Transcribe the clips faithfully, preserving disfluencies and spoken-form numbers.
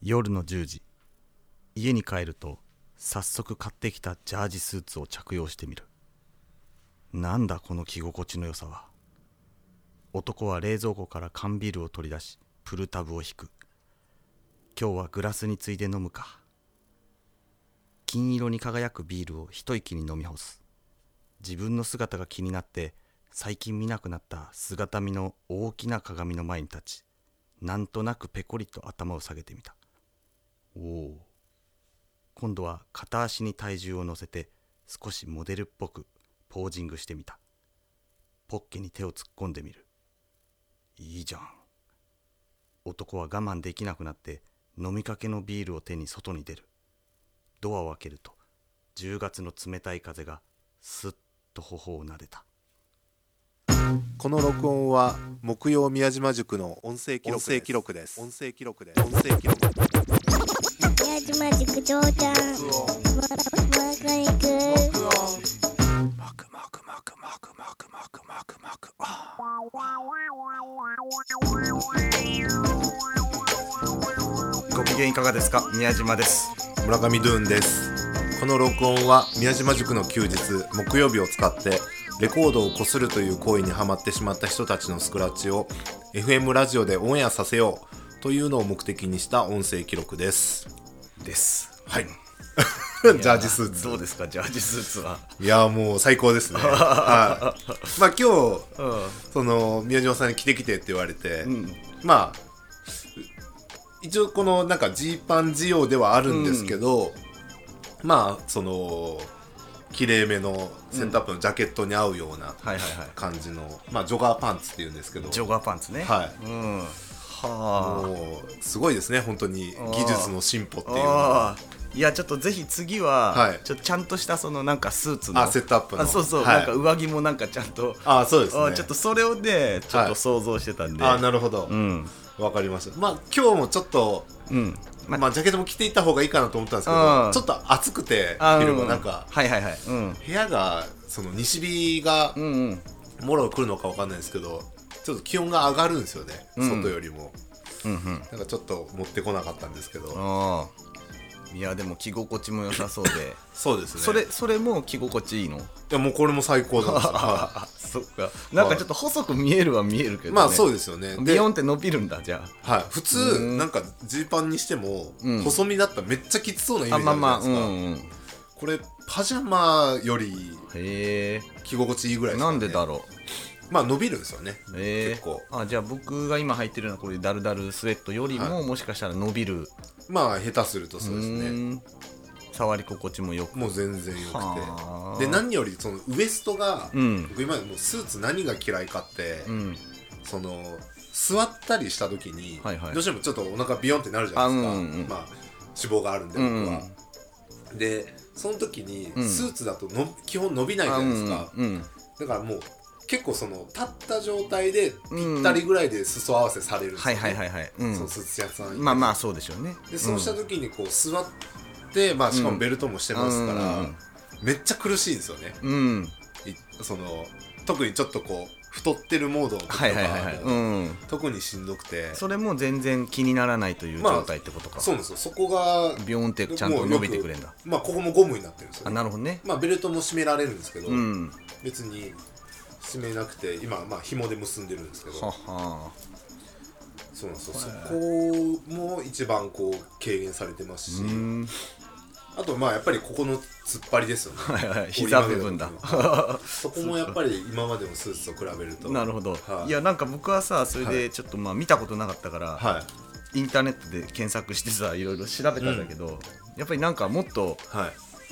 夜のじゅうじ、家に帰ると早速買ってきたジャージスーツを着用してみる。なんだこの着心地の良さは。男は冷蔵庫から缶ビールを取り出し、プルタブを引く。今日はグラスについで飲むか。金色に輝くビールを一息に飲み干す。自分の姿が気になって最近見なくなった姿見の大きな鏡の前に立ち、なんとなくペコリと頭を下げてみた。おお。今度は片足に体重を乗せて少しモデルっぽくポージングしてみた。ポッケに手を突っ込んでみる。いいじゃん。男は我慢できなくなって飲みかけのビールを手に外に出る。ドアを開けるとじゅうがつの冷たい風がスッと頬を撫でた。 この録音は木曜宮島塾の音声記録です。音声記録です。音声記録です。 宮島塾長ちゃん。マカニク。 マクマクマクマクマクマクマクマク。 ご機嫌いかがですか。宮島です。 村上ドゥーンです。この録音は宮島塾の休日木曜日を使ってレコードをこするという行為にハマってしまった人たちのスクラッチを エフエム ラジオでオンエアさせようというのを目的にした音声記録ですですはいジャージスーツどうですか。ジャージスーツは。 いやもう最高ですねはい。まあ今日、うん、その宮島さんに着てきてって言われて、うん、まあ一応このなんかジーパン仕様ではあるんですけど、うん、まあそのきれいめのセントアップのジャケットに合うような感じの、まあジョガーパンツっていうんですけど、 ジョガーパンツね。 はい。うん、はあ。もうすごいですね本当に技術の進歩っていうのは。 いやちょっとぜひ次は、はい、ちょっとちゃんとしたそのなんかスーツのあセットアップのあそうそう、はい、なんか上着もなんかちゃんとあそうですね。 ちょっとそれをねちょっと想像してたんで、 はい、あなるほど。うん。わかりました。まあ今日もちょっと、うんままあ、ジャケットも着ていった方がいいかなと思ったんですけど、ちょっと暑くて昼間なんか、 はいはいはいうん、 部屋がその西日がもろ来るのかわかんないですけど、ちょっと気温が上がるんですよね、うん、外よりも、うんうん、なんかちょっと持ってこなかったんですけど、あいやでも着心地も良さそうでそうですね。 それそれも着心地いいの？いやもうこれも最高なんですよそっか。なんかちょっと細く見えるは見えるけどね。 まあそうですよね。 ビヨンって伸びるんだじゃあ。はい。普通なんかジーパンにしても、うん、細身だったらめっちゃきつそうなイメージあるじゃないですか。あ、まあまあうんうん、これパジャマより着心地いいぐらいですかね。 なんでだろう。まあ伸びるんですよね。結構。 あじゃあ僕が今履いてるのはこれダルダルスウェットよりも、はい、もしかしたら伸びる。 まあ下手するとそうですね。 触り心地もよくもう全然よくてで何よりそのウエストが、うん、僕今もうスーツ何が嫌いかって、うん、その座ったりした時に、はいはい、どうしてもちょっとお腹ビヨンってなるじゃないですか、うんうん、まあ脂肪があるんで僕は、うん、でその時にスーツだとの基本伸びないじゃないですか、うんうん、だからもう結構その立った状態でぴったりぐらいで裾合わせされるんですよね、 はいはいはいはい、うん、 そのスーツ屋さんまあまあそうでしょうね。 でそうした時にこう座ってまあ、しかもベルトもしてますから、うん、めっちゃ苦しいんですよね、うん、その特にちょっとこう太ってるモードとか、はいはいはいはいうん、特にしんどくてそれも全然気にならないという状態ってことか、 まあ、そうなんですよ。そこがビヨンってちゃんと伸びてくれるんだ。 まあここもゴムになってるんですよ、ね、 あなるほどね。 まあベルトも締められるんですけど、うん、別に締めなくて今まあ紐で結んでるんですけどははそうなんですよ。そこも一番こう軽減されてますし、あとまあやっぱりここの突っ張りですよねはいはい膝部分だそこもやっぱり今までのスーツと比べるとなるほど、はい、いやなんか僕はさそれでちょっとまあ見たことなかったから、はい、インターネットで検索してさいろいろ調べたんだけど、うん、やっぱりなんかもっと、はい、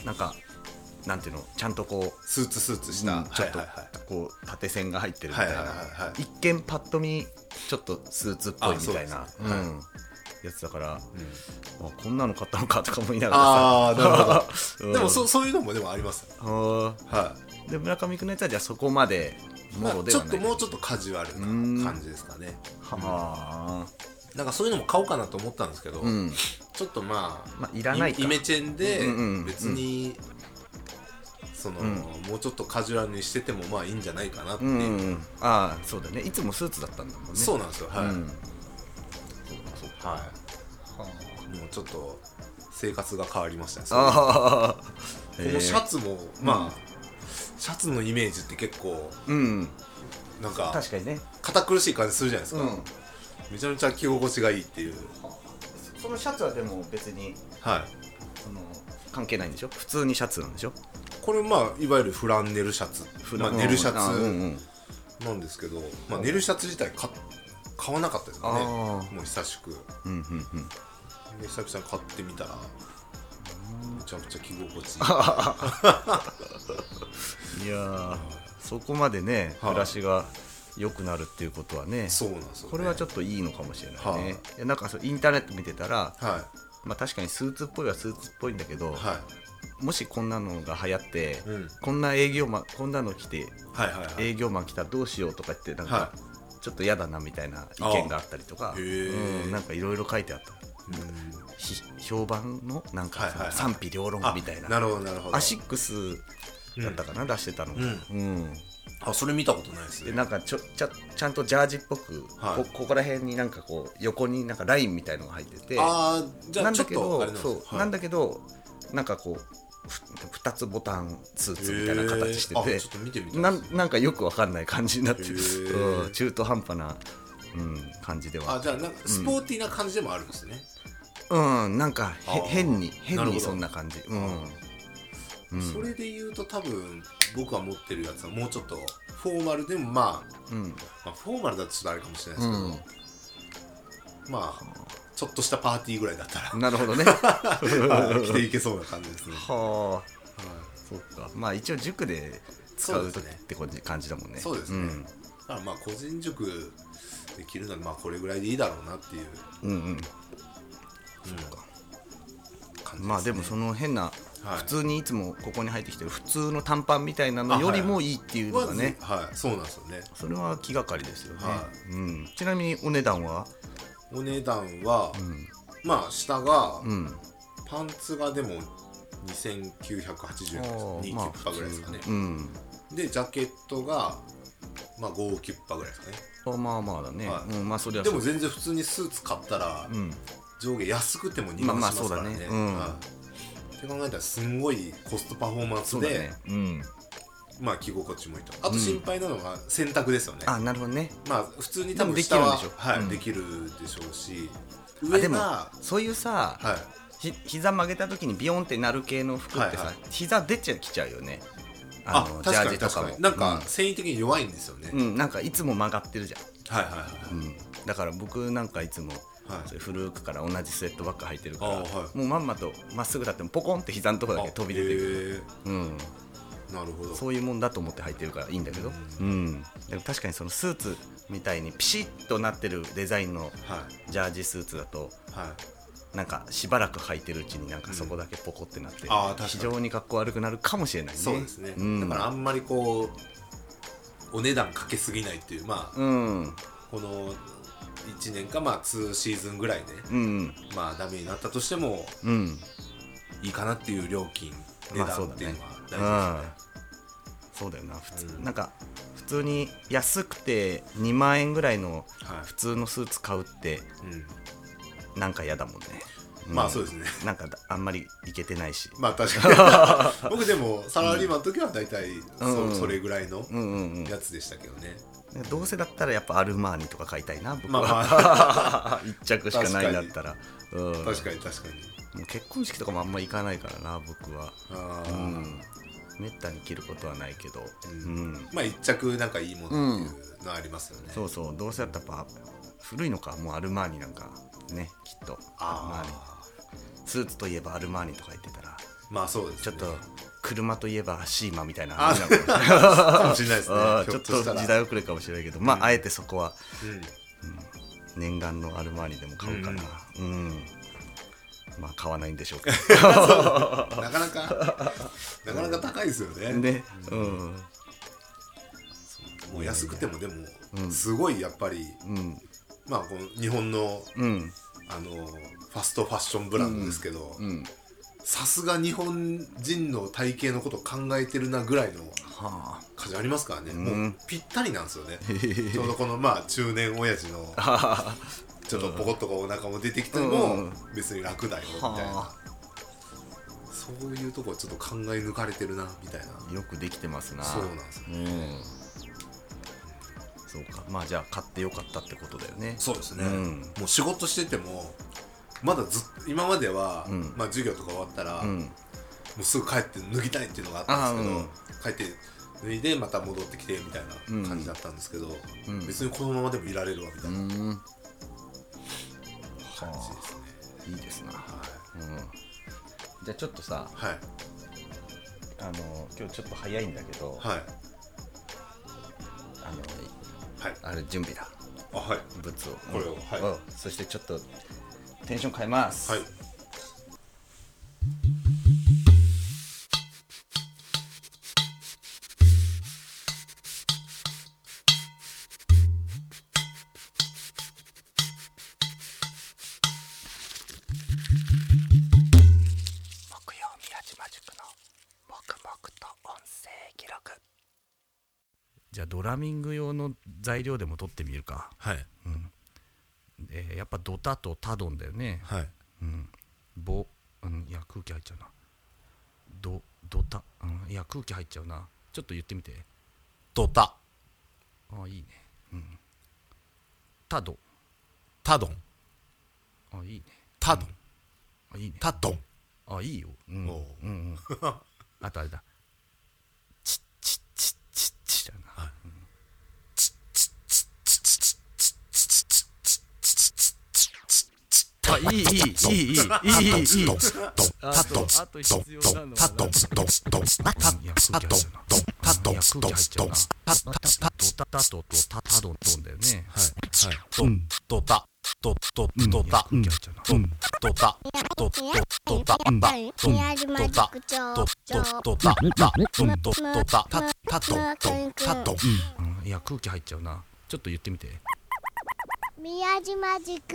なんかなんていうのちゃんとこうスーツスーツした、うん、 ちょっとこう縦線が入ってるみたいな、はいはいはいはい、一見パッと見ちょっとスーツっぽいみたいな、うんはいやつだから、うん、あこんなの買ったのかとか思いながらさあなるほど、うん、でも そ, そういうのもでもありますは、はい、で村上君のやつはじゃあそこまでもろではない、 まあ、ちょっともうちょっとカジュアルな感じですかね。はあ、うん、なんかそういうのも買おうかなと思ったんですけど、うん、ちょっとまあ、まあ、いらないかイメチェンで別に、うんうんそのうん、もうちょっとカジュアルにしててもまあいいんじゃないかなっていう、うんうん、 ああそうだねいつもスーツだったんだもんね。 そうなんですよはい、うん、 はい、はあ、 もうちょっと生活が変わりましたね。あこのシャツもまあ、うん、シャツのイメージって結構、うん、なんか確かにね堅苦しい感じするじゃないですか、うん、めちゃめちゃ着心地がいいっていう。 そのシャツはでも別に、はい、その関係ないんでしょ。普通にシャツなんでしょ。 これまあいわゆるフランネルシャツ、まあ、ネルシャツなんですけど、まあ、ネルシャツ自体買買わなかったですよね。もう久しく、うんうんうん、で久々に買ってみたらめちゃくちゃ着心地いい。 いやーそこまでね暮らしが良くなるっていうことはね、 そうなんですよね。 これはちょっといいのかもしれないね。いやなんかそうインターネット見てたら、はい、まあ、確かにスーツっぽいはスーツっぽいんだけど、はい、もしこんなのが流行って、うん、こんな営業マンこんなの着て、はいはいはい、営業マン来たらどうしようとかってなんか、はい、ちょっと嫌だなみたいな意見があったりとか、うん、なんかいろいろ書いてあった。うん、評判のなんか、はいはいはい、賛否両論みたいな。 なるほどなるほど。 アシックスだったかな、うん、出してたの、うんうん、 あそれ見たことないですね。 でなんかちょちゃちゃんとジャージっぽく、はい、こ, ここら辺になんかこう横になんかラインみたいのが入ってて、 あじゃあちょっとあれなんだけど、そう、はい、なんだけどなんかこうふたつボタンスーツみたいな形してて、 ちょっと見てみたいな, なんかよくわかんない感じになってる、うん、中途半端な、うん、感じでは。 あじゃあなんかスポーティーな感じでもあるんですね。 うん、うん、なんか変に変にそんな感じ。うんうん、それで言うと多分僕が持ってるやつはもうちょっとフォーマルでもまあ、うんまあ、フォーマルだとちょっとあれかもしれないですけど、うん、まあちょっとしたパーティーぐらいだったらなるほどね着ていけそうな感じですね。はあ、はい、 そうか。まあ一応塾で使うときって感じだもんね。 そうですね、うん、だからまあ個人塾で着るのはまあこれぐらいでいいだろうなっていう、うんうん、うん、 そうか。まあでもその変な、はい、普通にいつもここに入ってきてる普通の短パンみたいなのよりもいいっていうのがね、 はい、はいはい、そうなんですよね。 それは気がかりですよね、はいうん、ちなみにお値段はお値段は、うん、まあ下が、うん、パンツがでもにせんきゅうひゃくはちじゅうえんです。にキュッパぐらいですかね、うん、でジャケットが、まあ、ごキュッパぐらいですかね。 あまあまあだね、はいうんまあ、そりゃでも全然普通にスーツ買ったら、うん、上下安くてもにまんしますからね。まあまあそうだね、うんはいって考えたらすんごいコストパフォーマンスで、ねうん、まあ着心地もいいと。あと心配なのが洗濯ですよね、 うん、あなるほどね。 まあ普通に多分下はできるんでしょ、はいうん、できるでしょうし上があでもそういうさ、はい、ひ膝曲げた時にビヨンってなる系の服ってさ、はいはい、膝出ちゃきちゃうよね。 あのあジャージとかもなんか繊維的に弱いんですよね、 うん、なんかいつも曲がってるじゃん。 はいはいはい、うん、 だから僕なんかいつもはい、それ古くから同じスウェットばっか履いてるから、はい、もうまんまとまっすぐ立ってもポコンって膝のところだけ飛び出てくる、うん、 なるほど。 そういうもんだと思って履いてるからいいんだけど、うん、うん、でも確かにそのスーツみたいにピシッとなってるデザインのジャージスーツだと、はい、なんかしばらく履いてるうちになんかそこだけポコってなって、うん、非常に格好悪くなるかもしれないね。 そうですね、うん、だからあんまりこうお値段かけすぎないっていうまあ、うん、このいちねんかまあにシーズンぐらいで、うん、まあダメになったとしても、うん、いいかなっていう料金値段っていうのは大事ですね、まあ、そうだね、 うん、そうだよな普通、うん、なんか普通に安くてにまんえんぐらいの普通のスーツ買うって、はいうん、なんか嫌だもんね、 うん、まあそうですね。 なんかあんまりいけてないしまあ確かに僕でもサラリーマンの時は大体 そ,、うん、それぐらいのやつでしたけどね、 うんうん、どうせだったらやっぱアルマーニとか買いたいな僕は、まあまあ、一着しかないんだったら確かに、うん、確かに確かにもう結婚式とかもあんま行かないからな僕は。あ、うん、めったに着ることはないけど、 うんうん、まあ一着なんかいいものっていうのありますよね、 うん、そうそうどうせだったらやっぱ古いのかもうアルマーニなんかねきっとあアルマーニスーツといえばアルマーニとか言ってたらまあそうですね、 ちょっと車といえばシーマみたいな話なのかもしれないですねちょっと時代遅れかもしれないけど、うん、まああえてそこは、うんうん、念願のアルマーニでも買うかな、うん、うん、まあ買わないんでしょうけどなかなかなかなか高いですよね。 ね、うん、 もう安くてもでもすごいやっぱり、うん、まあこの日本の、うん、あのファストファッションブランドですけど、さすが日本人の体型のことを考えてるなぐらいの感じありますからね、うん、もうぴったりなんですよねちょうどこのまあ中年親父のちょっとポコッとかお腹も出てきても別に楽だよみたいな、そういうとこちょっと考え抜かれてるなみたいな。 よくできてますな。 そうなんですよ、うん、 そうか。まあじゃあ買ってよかったってことだよね。 そうですね、うん、もう仕事しててもまだずっと今までは、うん、まあ授業とか終わったら、うん、もうすぐ帰って脱ぎたいっていうのがあったんですけど、うん、帰って脱いでまた戻ってきてみたいな感じだったんですけど、うん、別にこのままでもいられるわみたいな感じですね、 うん、いいですな、はい、うん、じゃあちょっとさ、はい、あの今日ちょっと早いんだけど、はい、あの、はい、あれ準備だ。 あ、はい、 物をこれを、 はい、そしてちょっとテンション変えます。はい。木曜宮島塾の黙々と音声記録。じゃあドラミング用の材料でも取ってみるか。はい。うん。えー、やっぱドタとタドンだよね。はい。うん。ボ、うん、いや空気入っちゃうな。ド、ドタ、うん、いや空気入っちゃうな。ちょっと言ってみて。 ドタ。 あ、いいね。うん。タド。 タドン。 あ、いいね。 タドン。 あ、いいね。 タドン。 あ、いいよ。うん。おうんうん。あとあれだ。チッチッチッチッチッだな。はい。うん、チッチッチッチッチッチッチッあ、いいいいいいいいいいいいい。あとあと必要なのはタドンドンドンいや空気入っちゃうな。タドン空気入っちゃうな。タタタタドとタタドンドンだよね。はいはい。ドンドタドドドタ空気入っちゃうな。ドンドタドドドタドンドタドドドタドンドドタタタドンドンタドン。いや空気入っちゃうな。ちょっと言ってみて。 宮島塾。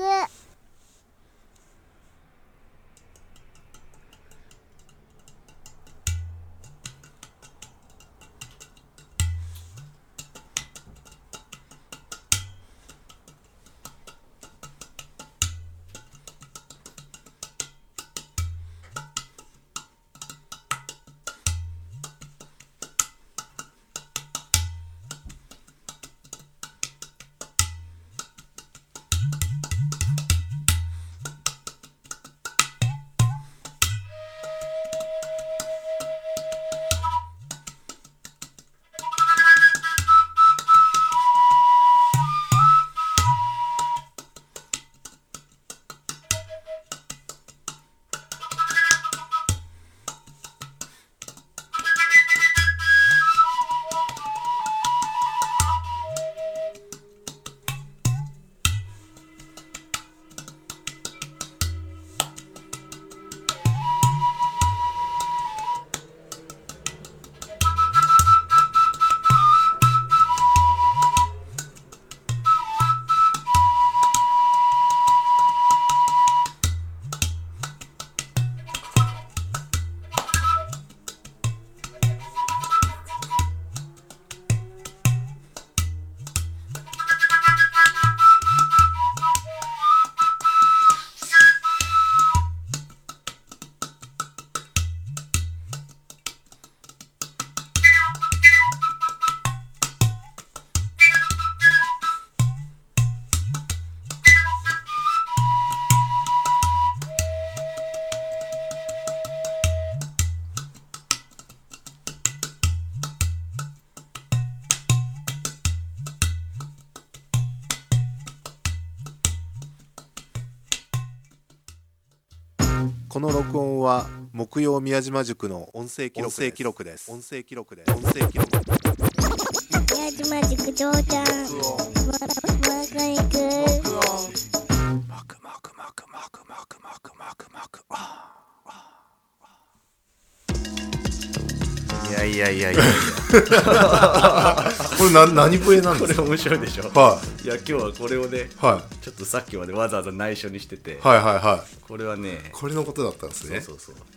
この録音は木曜宮島塾の音声記録です。音声記録です。音声記録。 宮島塾長ちゃん。まだ行く。 マクマクマクマクマクマクマクマク。いやいやいやいやいや。 これな何笛なんですか。 これ面白いでしょ。 はい。 いや今日はこれをね、はい、ちょっとさっきまでわざわざ内緒にしてて、 はいはいはい。 これはね、 これのことだったんですね。 そうそうそう。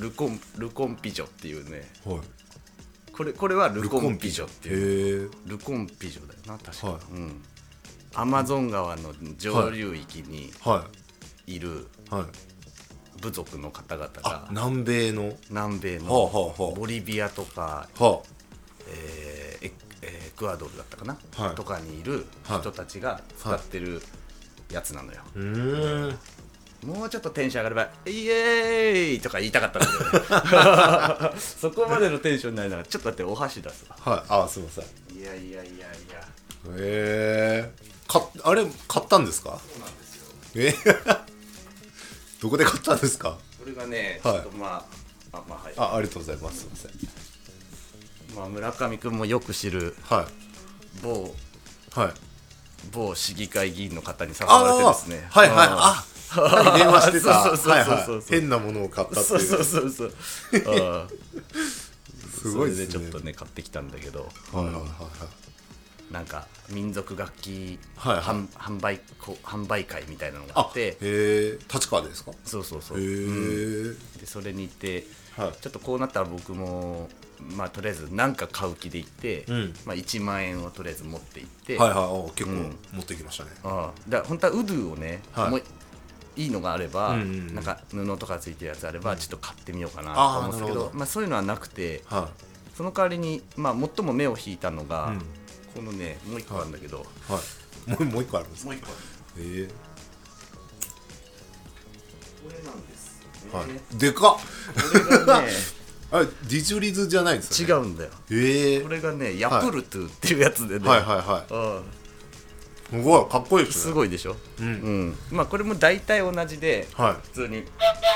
ルコンルコンピジョっていうね。はい。これこれはルコンピジョっていう。ルコンピジョだよな確か。はい、うん。 アマゾン川の上流域にいる部族の方々が、 はい、南米の南米のボリビアとか、はあはあえー、エクアドルだったかな、はい、とかにいる人たちが使ってるやつなのよ、はい、うーんもうちょっとテンション上がればイエーイとか言いたかったんだけどねそこまでのテンションないならちょっと待ってお箸出すわ。 はい、あ、すいません。 いやいやいやいやへえー、かあれ買ったんですか？ そうなんですよ。 えー、どこで買ったんですか？ これがね、ちょっとまあ、あ、まあはい。 あ、ありがとうございます。すいません。 まあ村上くんもよく知る、 はい、 某はい某市議会議員の方に誘われてですね。 はいはい、あ、電話してた。そうそうそうそう、変なものを買ったっていう。 そうそうそうそう。あすごいですね。 それでちょっとね買ってきたんだけど。 はいはいはいはい。 なんか民族楽器、 はいはい、 販売販売会みたいなのがあって、 へえ、立川ですか？ そうそうそう。 へえ、 うん、でそれに行って、はい、ちょっとこうなったら僕もまあとりあえず何か買う気で行って、うん、まあいちまんえんをとりあえず持って行って、 はいはい、結構持ってきましたね。 うん、あだ本当はウドゥをね、はい、もういいのがあれば、うんうん、なんか布とかついてるやつあれば、うん、ちょっと買ってみようかなと思うんですけど、まあそういうのはなくて、はい、その代わりにまあ最も目を引いたのが、うん、このねもう一個あるんだけど、 はいはい、もう一個あるんですか？ もう一個ある。 えー、 これなんです、ね。 はい、でかっ。これがねあれディジュリズじゃないんですか、ね、違うんだよ。 えー、 これがねヤプルトゥっていうやつでね、 はいはいはいはい、すごいかっこいいですね。 すごいでしょ、うんうん、まあこれも大体同じで、はい、普通に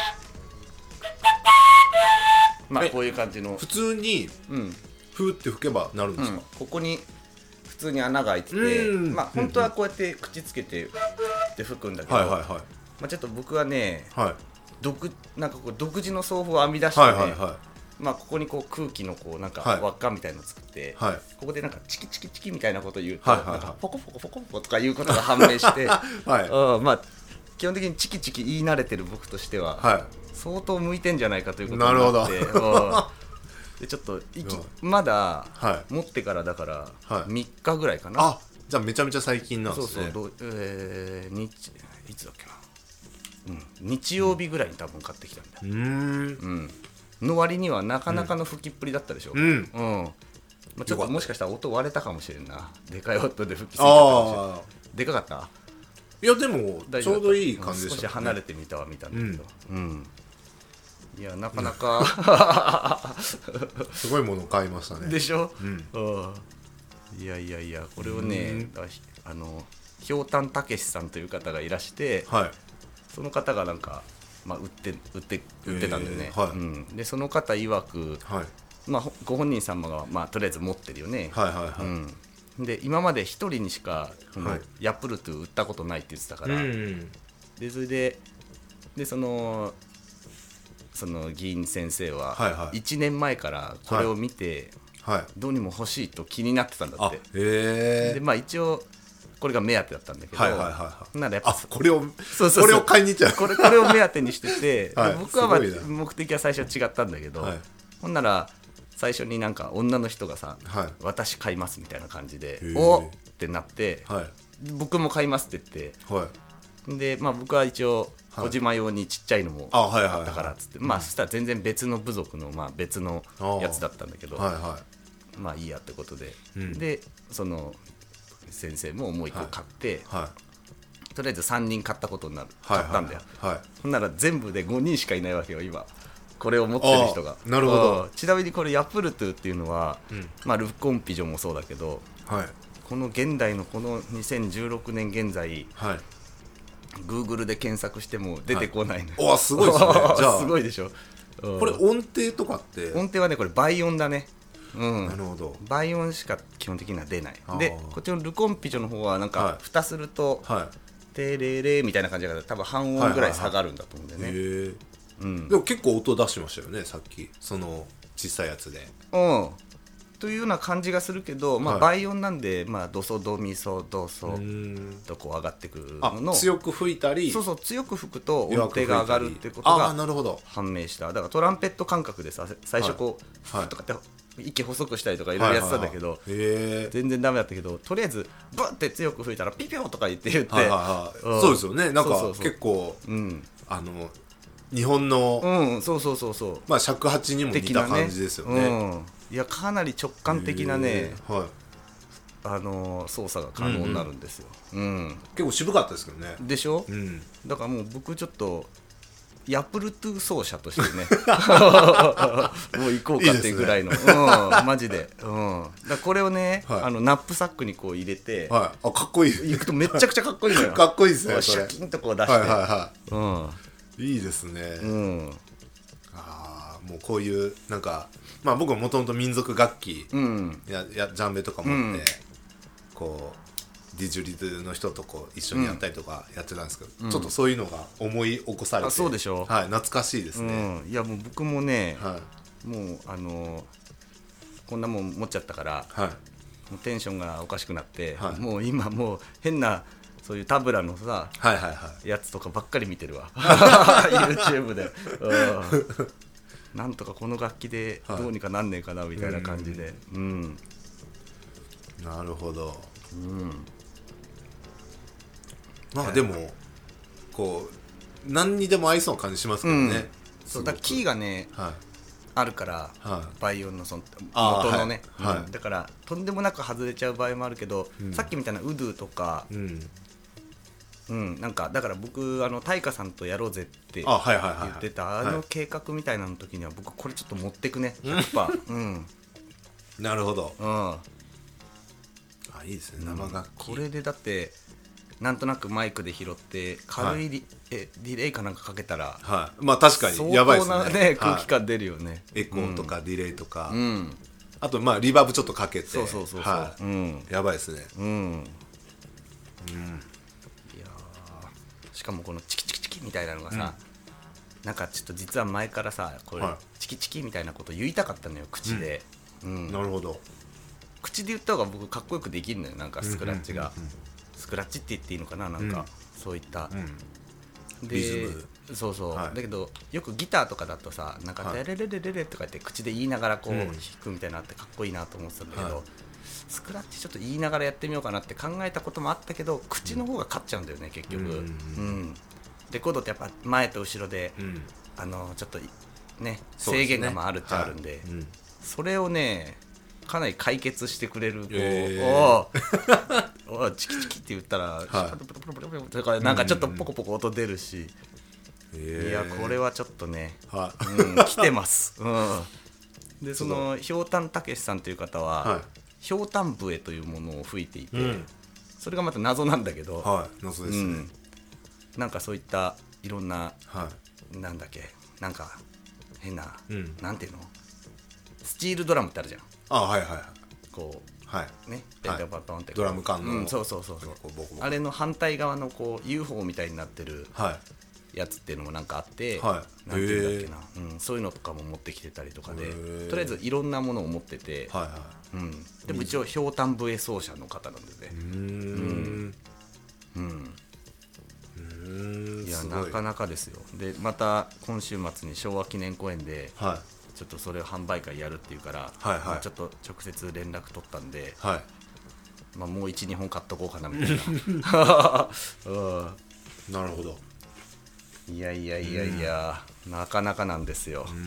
まあこういう感じの普通に、うん、ふーって吹けばなるんですか？うん、 ここに普通に穴が開いてて、まあ本当はこうやって口つけてって吹くんだけど、はいはいはい、まあ、ちょっと僕はね、はい、独なんかこう独自の奏法を編み出してね、はいはいはい、まあ、ここにこう空気のこうなんか輪っかみたいなのを作って、はい、ここでなんかチキチキチキみたいなことを言うと、はいはいはい、なんかポコポコポコポコとかいうことが判明して、はい、うん、まあ基本的にチキチキ言い慣れてる僕としては、はい、相当向いてんじゃないかということになって、でちょっと息まだ持ってからだからみっかぐらいかな、 はい、あ、じゃあめちゃめちゃ最近なんですね。 そうそう、えー、日いつだっけな、うん、日曜日ぐらいに多分買ってきたんだ。うーん、うんの割にはなかなかの吹きっぷりだったでしょ、うんうん、まあ、ちょっともしかしたら音割れたかもしれんな、でかい音で吹きすぎたかもしれない。でかかった？ いやでもちょうどいい感じでした、ね、 少し離れてみたは見たんだけど、うんうん、いやなかなかすごいものを買いましたね。 でしょ、うん、いやいやいやこれをね、あのひょうたんたけしさんという方がいらして、はい、その方がなんかまあ、売って売って売ってたんだよね、えーはい、うん、でその方曰く、はい、まあ、ご本人様が、まあ、とりあえず持ってるよね、はいはいはい、うん、で今まで一人にしか、はい、ヤプルト売ったことないって言ってたから、うん、でそれででそのその議員先生はいちねんまえからこれを見て、はいはい、どうにも欲しいと気になってたんだって。 へー。 で、まあ、一応これが目当てだったんだけど、はいはいはいはい、ならやっぱあこれをそうそうそうこれを買いに行っちゃうこれこれを目当てにしてて、はい、僕は、まあ、目的は最初違ったんだけど、はい、ほんなら最初になんか女の人がさ、はい、私買いますみたいな感じでおっってなって、はい、僕も買いますって言って、はい、で、まあ、僕は一応小島用にちっちゃいのもあったからっつって、まあそしたら全然別の部族の、まあ、別のやつだったんだけど、はいはい、まあいいやってことで、うん、でその先生ももう一個買って、はいはい、とりあえずさんにん買ったことになる、はいはい、買ったんだよ、はいはい、ほんなら全部でごにんしかいないわけよ今これを持ってる人が。 なるほど。 ちなみにこれヤプルトゥっていうのは、うんまあ、ルコンピジョもそうだけど、はい、この現代のこのにせんじゅうろくねん現在、はい、Google で検索しても出てこないの、 はい、おすごいですねじゃあすごいでしょ。 これ音程とかって音程はねこれ倍音だね。うん、 なるほど。 倍音しか基本的には出ない。でこっちのルコンピジョの方はなんか蓋すると、はいはい、テレレみたいな感じだから多分半音ぐらい下がるんだと思うんだよね、はいはいはい、へうん、でも結構音出しましたよねさっきその小さいやつで、 うん、というような感じがするけど、まあ、倍音なんで、まあ、ドソドミソドソとこう上がってくるのの強く吹いたりそうそう強く吹くと音程が上がるってことが判明した。だからトランペット感覚でさ最初こう、はい、とかって息細くしたりとかいろいろやってたんだけど、 はいはいはい、 全然ダメだったけど、とりあえずブッて強く吹いたらピピョとか言って言って、 はいはいはい、そうですよね。なんかそうそうそう結構、うん、あの日本の、 うん、そうそうそうそう、 まあ尺八にも似た感じですよね。 うん、いやかなり直感的なね、はい、あの操作が可能になるんですよ、うんうん、 結構渋かったですけどね。 でしょ、うん、だからもう僕ちょっとヤプルトゥ奏者としてねもう行こうかっていうぐらいの、いい、ね、うん、マジで、うん、だこれをね、はい、あのナップサックにこう入れて、 はい、あかっこいい、 行くとめちゃくちゃかっこいいのよかっこいいですね。 シャキンとこう出して、はいはいはい、 うん、いいですね、うん、あもうこういうなんか、まあ僕はもともと民族楽器、うん、ややジャンベとか持って、うん、こうディジュリズの人とこう一緒にやったりとかやってたんですけど、うん、ちょっとそういうのが思い起こされて、 あそうでしょ、 はい、懐かしいですね、 うん、いやもう僕もね、はい、もうあのー、こんなもん持っちゃったから、はい、もうテンションがおかしくなって、はい、もう今もう変なそういうタブラのさ、はいはいはい、やつとかばっかり見てるわYouTube で、うん、なんとかこの楽器でどうにかなんねえかなみたいな感じで、はい、うん、 なるほど、うん、まあでもこう何にでも合いそうな感じしますけどね、うん、 そうだキーがね、はい、あるから、はい、バイオンのその元のね、はいはい、うん、だからとんでもなく外れちゃう場合もあるけど、うん、さっきみたいなウドゥとか、うんうん、なんかだから僕あのタイカさんとやろうぜって言ってたあの計画みたいなの時には僕これちょっと持ってくね ひゃくパーセント、うん、 なるほど、うん、あいいですね生楽器、 うん、これでだってなんとなくマイクで拾って軽いリ、はい、えディレイかなんかかけたら、 はい、まあ確かにやばいですね、 相当なね空気感出るよね、はい、 エコーとかディレイとか、うん、あとまあリバーブちょっとかけて、 そうそうそうそう、 はい、うん、やばいですね、うん、うん、いやしかもこのチキチキチキみたいなのがさ、うん、なんかちょっと実は前からさこれ、はい、チキチキみたいなこと言いたかったのよ口で、 うんうん、なるほど、 口で言った方が僕かっこよくできるのよ、なんかスクラッチが、うんうんうんうん、スクラッチって言っていいのかな、なんか、うん、そういった、うん、でリズム、そうそう、はい、だけどよくギターとかだとさなんかレレレレレレとか言って口で言いながらこう弾くみたいなのってかっこいいなと思ってたんだけど、はい、スクラッチちょっと言いながらやってみようかなって考えたこともあったけど口の方が勝っちゃうんだよね結局、うんうん、レコードってやっぱ前と後ろで、うん、あのちょっとね制限がまああるっちゃあるんで、はい、うん、それをねかなり解決してくれる、えー、おおチキチキって言ったら、はい、なんかちょっとポコポコ音出るし、えー、いやこれはちょっとね、はい、うん、来てます、うん、でそのひょうたんたけしさんという方は、はい、ひょうたん笛というものを吹いていて、うん、それがまた謎なんだけど、 はい、謎ですね、うん、 なんかそういったいろんな、はい、なんだっけなんか変な、うん、なんていうのスチールドラムってあるじゃん、 あ、はいはいはい、 こう、 はい、 ね、ペンペンパンパンって、 ドラム缶の、 うん、そうそうそうそう、あれの反対側のこう ユーフォー みたいになってるやつっていうのもなんかあって、はい、なんていうんだっけな、うん、そういうのとかも持ってきてたりとかで、とりあえずいろんなものを持ってて、はいはい、うん、でも一応ひょうたん笛奏者の方なんでね、うーん、うん、うん、いやなかなかですよ。でまた今週末に昭和記念公園で、はい、ちょっとそれを販売会やるっていうから、はいはい、まあ、ちょっと直接連絡取ったんで、はい、まあ、もう いち,に 本買っとこうかなみたいな、うん、 なるほど、 いやいやいやいや、なかなかなんですよ、うん、うん、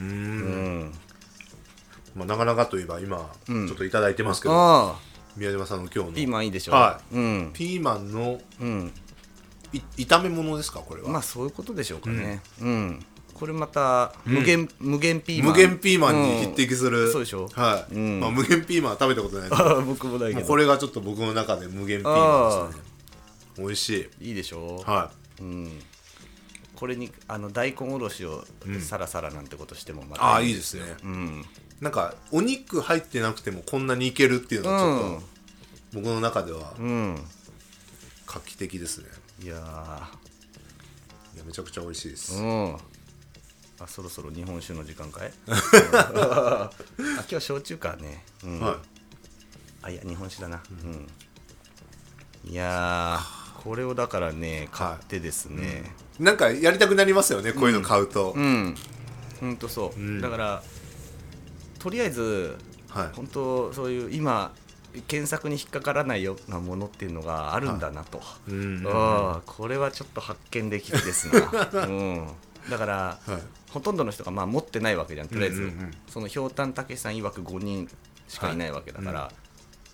まあ、なかなかといえば今、うん、ちょっといただいてますけど、宮島さんの今日のピーマンいいでしょ、 はい、うん、ピーマンの、うん、炒め物ですかこれは。 まあそういうことでしょうかね、うん、うん、これまた無限、うん、無限ピーマン無限ピーマンに匹敵する、 うん、そうでしょ、 はい、うん、まあ、無限ピーマンは食べたことないですけど僕もないけど、 これがちょっと僕の中で無限ピーマンですね。美味しい、 いいでしょ、 はい、 うん、これにあの大根おろしをサラサラなんてことしてもまたいいですね、ああいいですね、うん、なんかお肉入ってなくてもこんなにいけるっていうのはちょっと、うん、僕の中では画期的ですね。 いやー、いやめちゃくちゃ美味しいです、 うん、あそろそろ日本酒の時間かいあ今日焼酎かね、うん、はい、あいや日本酒だな、うんうん、いやーこれをだからね買ってですね、はい、 うん、なんかやりたくなりますよね、こういうの買うと、 うん、うん、ほんとそう、うん、だからとりあえずはい、 本当そういう今検索に引っかからないようなものっていうのがあるんだなと、はい、うんあこれはちょっと発見できるですな、うん、だから、はい、ほとんどの人がまあ持ってないわけじゃんとりあえず、うんうんうん、そのひょうたんたけしさん曰くごにんしかいないわけだから、はい、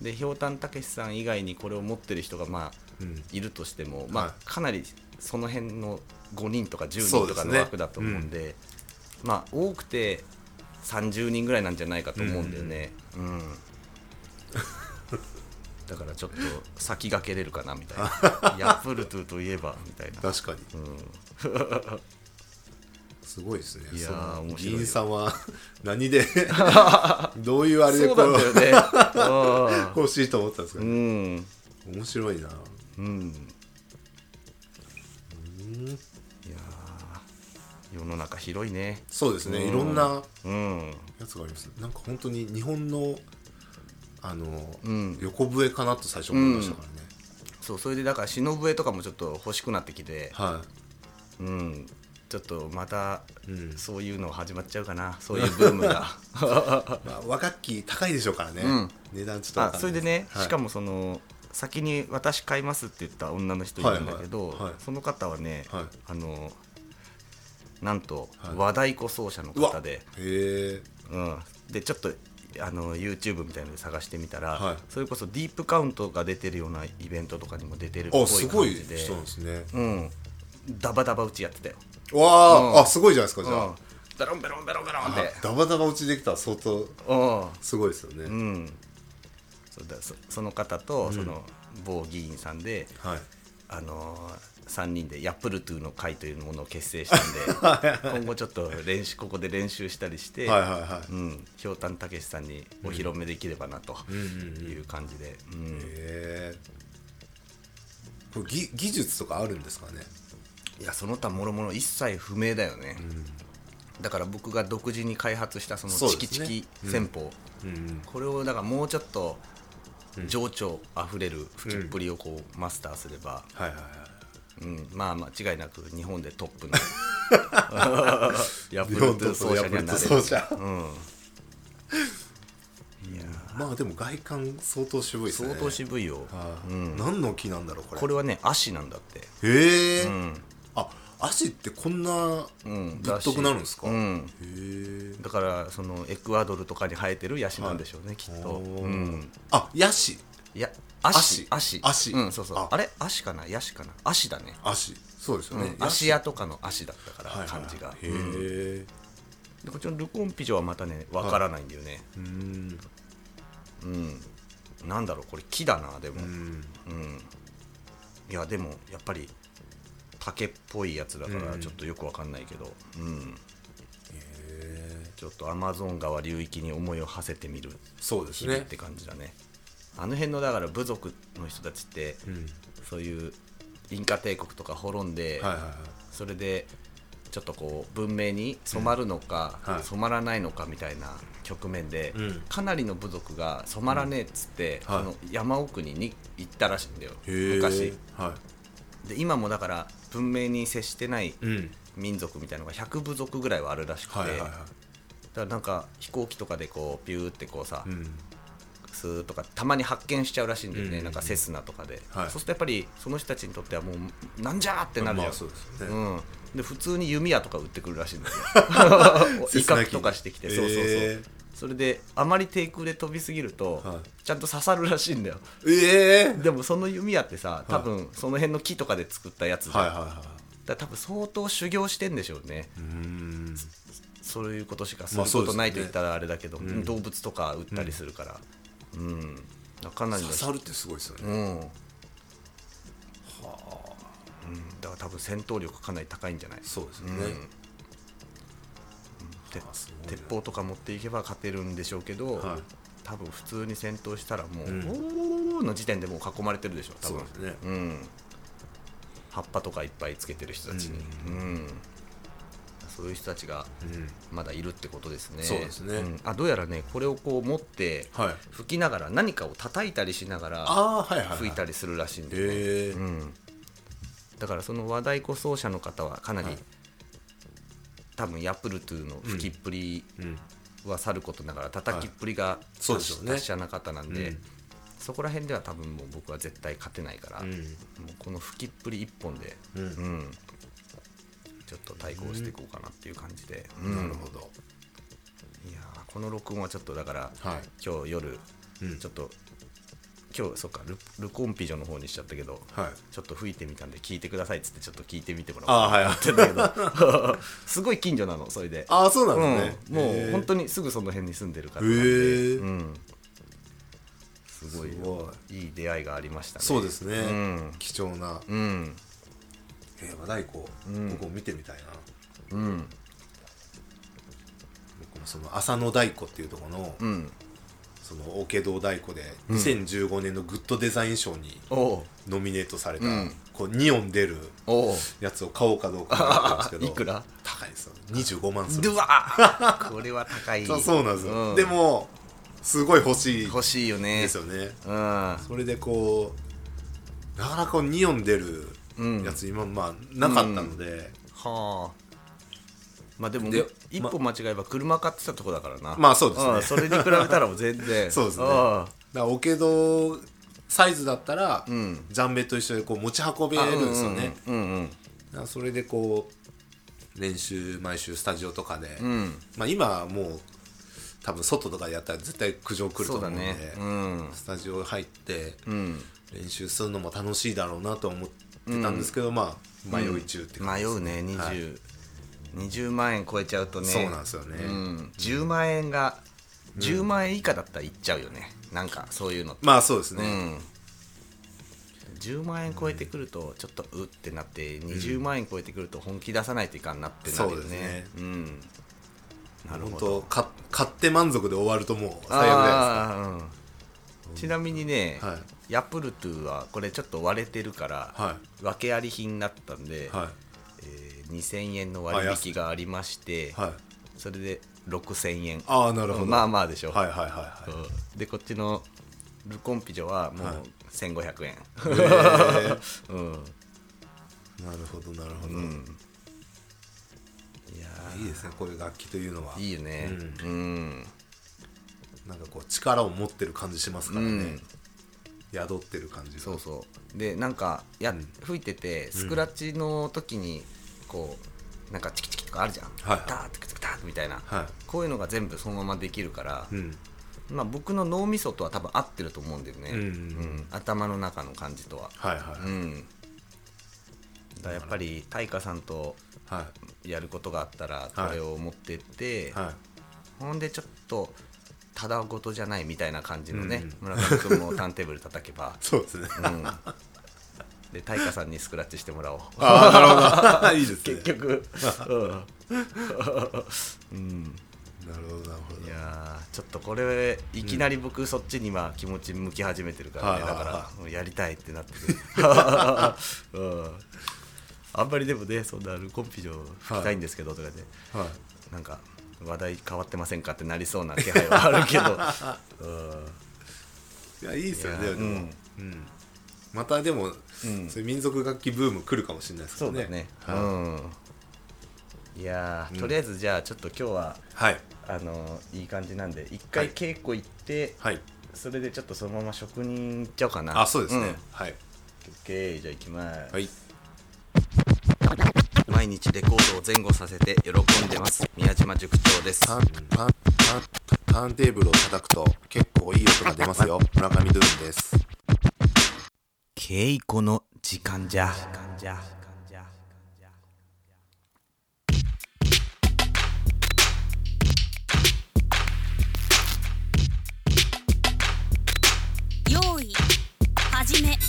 でひょうたんたけしさん以外にこれを持ってる人がまあ、うん、いるとしても、まあ、はい、かなりその辺のごにんとかじゅうにんとかの枠だと思うんで、ねうん、まあ多くてさんじゅうにんぐらいなんじゃないかと思うんだよね、うんうんだからちょっと先駆けれるかなみたいなヤプルトゥといえばみたいな確かに、うん、すごいですね。 いやー面白い。 議員さんは何でどういうあれでこうそうなんだよね欲しいと思ったんですかね、うん、面白いな、うん、うん、 いや世の中広いね。 そうですね、うん、いろんなやつがあります、なんか本当に日本のあの、うん、横笛かなと最初思いましたからね、 うん、そうそれでだから篠笛とかもちょっと欲しくなってきて、はいうん、ちょっとまた、うん、そういうの始まっちゃうかな、そういうブームが、 まあ、和楽器高いでしょうからね、うん、値段ちょっと分かんないです。 あそれでね、はい、しかもその先に私買いますって言った女の人いるんだけど、はいはいはい、その方はね、はい、あのなんと和太鼓奏者の方で、はいへうん、でちょっとあの YouTube みたいなので探してみたら、はい、それこそディープカウントが出てるようなイベントとかにも出てるっぽい感じで、あすごい人なんですね、 うん、ダバダバ打ちやってたよ。 わあ、うん、あすごいじゃないですかじゃあ、うん、 ベロンベロンベロンベロンってダバダバ打ちできたら相当すごいですよね、うん、 そうだ そ, その方とその某議員さんで、うんはい、あのーさんにんでヤプルトゥの会というものを結成したんではい、今後ちょっと練習ここで練習したりして、はいはいはいうん、ひょうたんたけしさんにお披露目できればなという感じで、うんうんうん、へこれ技技術とかあるんですかね。 いやその他もろもろ一切不明だよね、うん、だから僕が独自に開発したそのチキチキ戦法、うんうん、これをだからもうちょっと情緒あふれる吹きっぷりをこうマスターすれば、うんはいはいはいうん、まあ間違いなく日本でトップのヤプルトゥ奏者にはなれる、うん、 いやまあでも外観相当渋いですね。 相当渋いよ、 はあうん、何の木なんだろうこれ。 これはね足なんだって。 へえ、うん、あ足ってこんなぶっとくなるんですか、うん、 へだからそのエクアドルとかに生えてるヤシなんでしょうね、はい、きっと、うん、 あヤシいや足足足うんそうそう あ, あれ足かなヤシかな足だね足そうですよね、 うん、足屋とかの足だったから、はいはい、漢字がへえ、うん、でこっちのルコンピジョはまたねわからないんだよね、はい、うんうんなんだろうこれ木だなでもうん、うん、いやでもやっぱり竹っぽいやつだからちょっとよくわかんないけどうん、うん、へちょっとアマゾン川流域に思いを馳せてみるそうですねって感じだね。あの辺のだから部族の人たちって、うん、そういうインカ帝国とか滅んで、はいはいはい、それでちょっとこう文明に染まるのか、うんはい、染まらないのかみたいな局面で、うん、かなりの部族が染まらねえっつって、うん、その山奥にに行ったらしいんだよ、昔、はい、で今もだから文明に接してない民族みたいなのがひゃく部族ぐらいはあるらしくて、はいはいはい、だからなんか飛行機とかでこうピューってこうさ、うんスーとかたまに発見しちゃうらしいんだよね、うんうん、なんかセスナとかで、はい、そうするとやっぱりその人たちにとってはもうなんじゃーってなるじゃん、まあそうですねうん、で普通に弓矢とか撃ってくるらしいんですよ威嚇とかしてきて、そうそうそう、えー、それであまり低空で飛びすぎると、はい、ちゃんと刺さるらしいんだよ、えー、でもその弓矢ってさ多分その辺の木とかで作ったやつじゃん、はいはいはい、だから多分相当修行してんでしょうね。うーんそういうことしかすることないと言ったらあれだけど、まあね、動物とか撃ったりするから、うんうん、かなりの刺さるってすごいですよね、うんはあうん、だから多分戦闘力かなり高いんじゃない。 そうですよね、うん、 鉄砲とか持っていけば勝てるんでしょうけど、はい、多分普通に戦闘したらもう、うん、の時点でもう囲まれてるでしょ多分。そうですね、うん、葉っぱとかいっぱいつけてる人たちに、うんうんそういう人たちがまだいるってことですね。 そうですね、うん、 あどうやらねこれをこう持って吹きながら何かを叩いたりしながら吹いたりするらしいんで、ねはいはいはいうん、だからその和太鼓奏者の方はかなり、はい、多分ヤプルトゥの吹きっぷりはさることながら叩きっぷりが達者な方なんで、そこら辺では多分もう僕は絶対勝てないから、もうこの吹きっぷり一本で、うんうん、ちょっと対抗していこうかなっていう感じで、うん、 なるほど。 いやこの録音はちょっとだから、はい、今日夜、うん、ちょっと今日そっか ル, ルコンピジョの方にしちゃったけど、はい、ちょっと吹いてみたんで聞いてくださいっつってちょっと聞いてみてもらおうと思ってんだけど、はい、すごい近所なのそれで。 ああそうなんですね、 うん、もう本当にすぐその辺に住んでるからなんで、うん、すごいいい出会いがありましたね。 そうですね、うん、貴重な、うん、えー、和太鼓、うん、僕も見てみたいな、うん、僕もその浅野太鼓っていうところの、うん、そのオケ堂太鼓でにせんじゅうごねんのグッドデザイン賞にノミネートされた、うん、こうニオン出るやつを買おうかどうか思ってるんですけど、 いくら？ 高いですよ、にじゅうごまんする。 うわこれは高い。 そう、そうなんですよ、うん、でもすごい欲しい欲しいよねですよね、うん、それでこうなかなかニオン出るやつ今、まあなかったので、うん、はあ、 まあでも一歩間違えば車買ってたとこだからな。 まあそうですね、 それに比べたらもう全然そうですね。だからオケ堂サイズだったら、うん、ジャンベと一緒でこう持ち運べるんですよね。それでこう練習毎週スタジオとかで、うん、まあ今はもう多分外とかでやったら絶対苦情来ると思うので、ね、うん、スタジオ入って、うん、練習するのも楽しいだろうなと思ってたんですけど、うん、まあ迷い中っていう感じですね。迷うね、にじゅう、はい、にじゅうまんえん超えちゃうとね。 そうなんですよね、うん、 じゅうまんえんがじゅうまんえん以下だったらいっちゃうよね、なんかそういうのって。 まあそうですね、うん、 じゅうまんえん超えてくるとちょっとうってなって、にじゅうまんえん超えてくると本気出さないといかんなってなるよね。そうですね、うん、 なるほど。か買って満足で終わるともう最悪じゃないですか、 うん、ちなみにね、はい、ヤプルトゥはこれちょっと割れてるから、はい、訳あり品になったんで、はい、えー、にせんえんの割引がありまして、はい、それでろくせんえん。 ああなるほど、 まあまあでしょ。 はいはいはいはい。 でこっちのルコンピジョはもうせんごひゃくえん、はい、 うん、なるほどなるほど、うん、いやいいですね、こういう楽器というのは。 いいよね、うん、うん、 なんかこう力を持ってる感じしますからね、うん、宿ってる感じが。 そうそうでなんかや、うん、吹いててスクラッチの時にこうなんかチキチキとかあるじゃん、はい、ターッタクタクみたいな、はい、こういうのが全部そのままできるから、うん、まあ、僕の脳みそとは多分合ってると思うんだよね、うんうんうん、頭の中の感じとは、はいはい、うん、だからやっぱり大花さんとやることがあったらこれを持ってって、はいはい、ほんでちょっとただごとじゃないみたいな感じのね、うんうん、村上君もターンテーブル叩けばそうですね、うん、 で大花さんにスクラッチしてもらおう。 ああなるほどいいですね結局うん、うん、なるほどなるほど。 いやちょっとこれいきなり僕そっちに今気持ち向き始めてるからね、うん、だからもうやりたいってなってる、うん、あんまりでもねそんなルコンピジョ吹きたいんですけどとかで、はい、なんか話題変わってませんかってなりそうな気配はあるけど、 うん、いやいいですよね、でも、うんうん、またでも、うん、そういう民族楽器ブーム来るかもしれないですからね。 そうだね、はい、うん、いや、うん、とりあえずじゃあちょっと今日は、はい、あのいい感じなんで一回稽古行って、はい、それでちょっとそのまま職人行っちゃおうかな。 あ、そうですね、うん、はい、 OK、 じゃあ行きます。 はい、 毎日レコードを前後させて喜んでます宮島塾長です。 ターン、ターン、ターンテーブルを叩くと結構いい音が出ますよ村上ドゥーンです。 稽古の時間じゃ時間じゃ用意始め。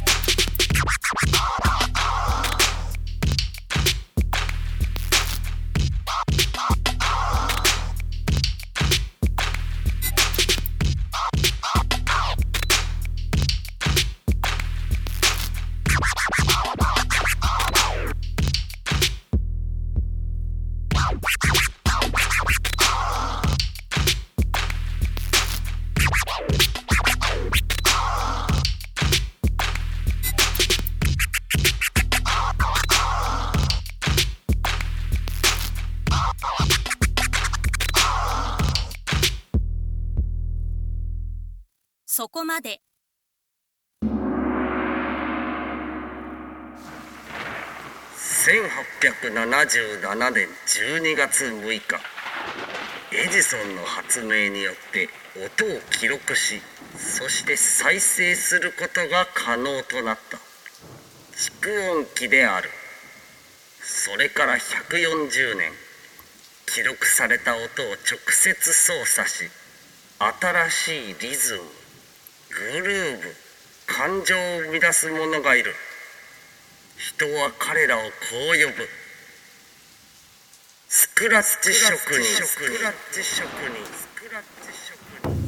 そこまで。 せんはっぴゃくななじゅうななねんじゅうにがつむいか、エジソンの発明によって音を記録し、そして再生することが可能となった蓄音機である。それからひゃくよんじゅうねん、記録された音を直接操作し、新しいリズム、グルーヴ、感情を生み出す者がいる。人は彼らをこう呼ぶ。スクラッチ職人。スクラッチ職人。スクラッチ職人。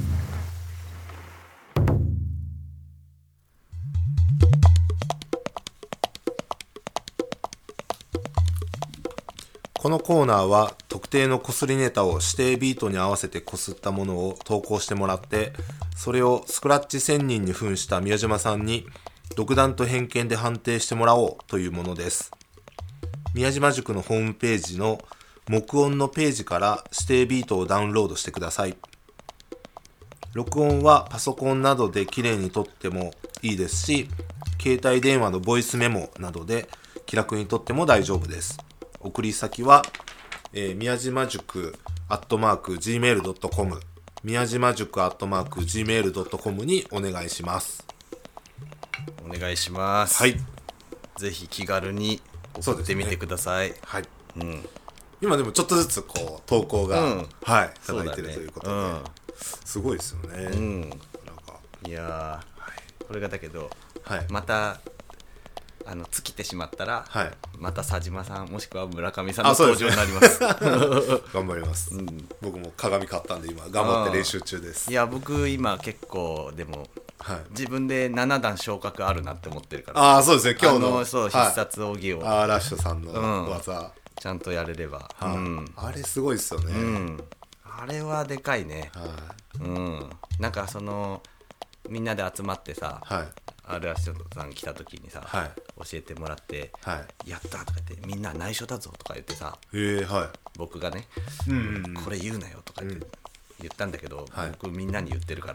このコーナーは特定のこすりネタを指定ビートに合わせてこすったものを投稿してもらって、それをスクラッチせんにんに扮した宮島さんに独断と偏見で判定してもらおうというものです。宮島塾のホームページの録音のページから指定ビートをダウンロードしてください。録音はパソコンなどできれいに撮ってもいいですし、携帯電話のボイスメモなどで気楽に撮っても大丈夫です。送り先は、えー、宮島塾アットマーク ジーメールドットコム 宮島塾アットマーク ジーメールドットコム にお願いします。 お願いします。 はい。 ぜひ気軽に送ってみてください。 ね、はい、 うん。 今でもちょっとずつこう投稿が、うん、はい、いただいてる、ね、ということで、うん、すごいですよね。うん、なんかいやー、はい、これがだけど、 はい、 またあの尽きてしまったら、はい、また佐島さんもしくは村上さんの登場になります。 頑張ります、うん、僕も鏡買ったんで今頑張って練習中です。 いや僕今結構でも、はい、自分でななだん昇格あるなって思ってるから、 ああそうですね、今日 の, のそう必殺奥義を、 はい、あラッシュさんの技、うん、 ちゃんとやれれば、 はい、うん、あれすごいですよね、うん、 あれはでかいね、はい、うん、なんかそのみんなで集まってさ、はい、アールアッシュさん来た時にさ、はい、教えてもらって、はい、やったとか言ってみんな内緒だぞとか言ってさ、 へー、はい、 僕がね、 うんうんうん、 これ言うなよとか言って、うん、言ったんだけど、はい、僕みんなに言ってるから、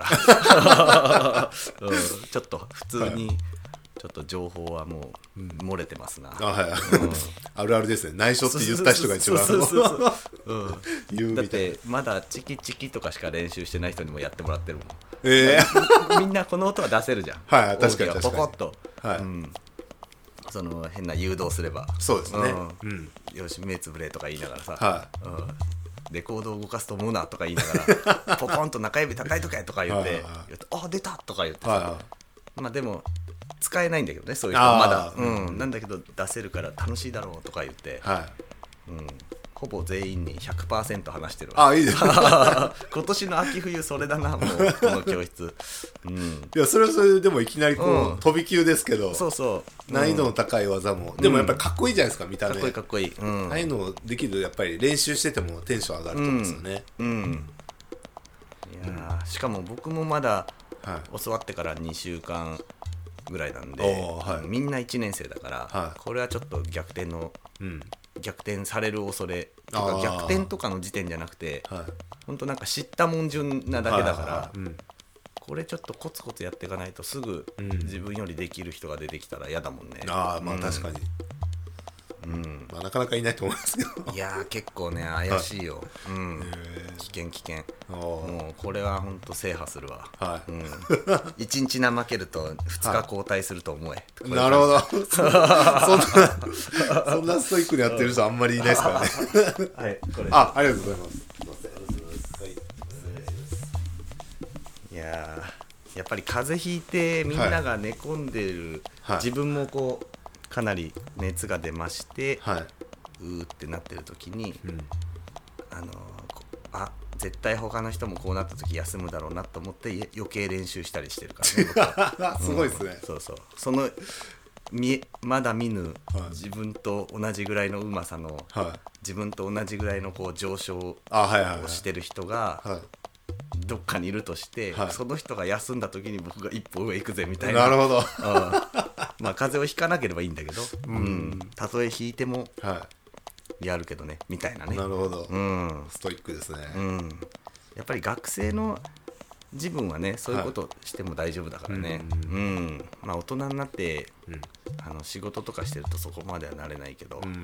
うん、ちょっと普通に、はい、ちょっと情報はもう漏れてますな、うん、あ、はい、 うん、あるあるですね、内緒って言った人が一番言うみたいな。だってまだチキチキとかしか練習してない人にもやってもらってるもん。 えー、 みんなこの音は出せるじゃん。 はい、確かに確かに。 ポコッと、 はい、 うん、その変な誘導すれば。 そうですね。 うんうん、 よし目つぶれとか言いながらさ、 はい、 うん、レコードを動かすと思うなとか言いながら、ポコンと中指叩いとけとか言って、はいはい、あ出たとか言ってさ、はいはい、まあでも使えないんだけどね、そういう人まだ、うん、なんだけど出せるから楽しいだろうとか言って。はい、うん、ほぼ全員に ひゃくパーセント 話してるわ。 あ、いいですね。 今年の秋冬それだな、もうこの教室、うん、 いやそれはそれでもいきなりこう、うん、飛び級ですけど、 そうそう、 難易度の高い技も、うん、でもやっぱりかっこいいじゃないですか、見た目。 かっこいいかっこいい、うん、 ああいうのできるとやっぱり練習しててもテンション上がると思うんですよね。 うん、うん、いや、うん、しかも僕もまだ教わってからにしゅうかんぐらいなんで、はい、みんないちねん生だから、はい、これはちょっと逆転の、うん、逆転される恐れとか、逆転とかの時点じゃなくて、はい、ほんとなんか知ったもん順なだけだから、はいはいはい、うん、これちょっとコツコツやっていかないとすぐ自分よりできる人が出てきたら嫌だもんね。 ああ、まあ確かに、うん、まあ、なかなかいないと思いますけど。 いやー結構ね怪しいよ、はい、うん、危険危険、もうこれはほんと制覇するわ、はい、うん、いちにち怠けるとふつか交代すると思え、はい、 なるほど。そんなそんなストイックにやってる人あんまりいないですからね。 はい、これあ、ありがとうございます。 いやーやっぱり風邪ひいてみんなが寝込んでる、はい、自分もこうかなり熱が出まして、はい、うーってなってる時に、うん、あのあ絶対他の人もこうなった時休むだろうなと思って余計練習したりしてるからね。 すごいですね、 うん、そうそう、そのみまだ見ぬ、はい、自分と同じぐらいのうまさの、はい、自分と同じぐらいのこう上昇をしてる人が、はいはいはい、どっかにいるとして、はい、その人が休んだ時に僕が一歩上行くぜみたいな。 なるほど、うん、 まあ風邪をひかなければいいんだけど、うんうん、たとえひいてもやるけどねみたいなね。 なるほど、 うん、 ストイックですね、 うん、やっぱり学生の自分はねそういうことしても大丈夫だからね、うん、うん、まあ大人になって、うん、あの仕事とかしてるとそこまではなれないけど、うん、うん、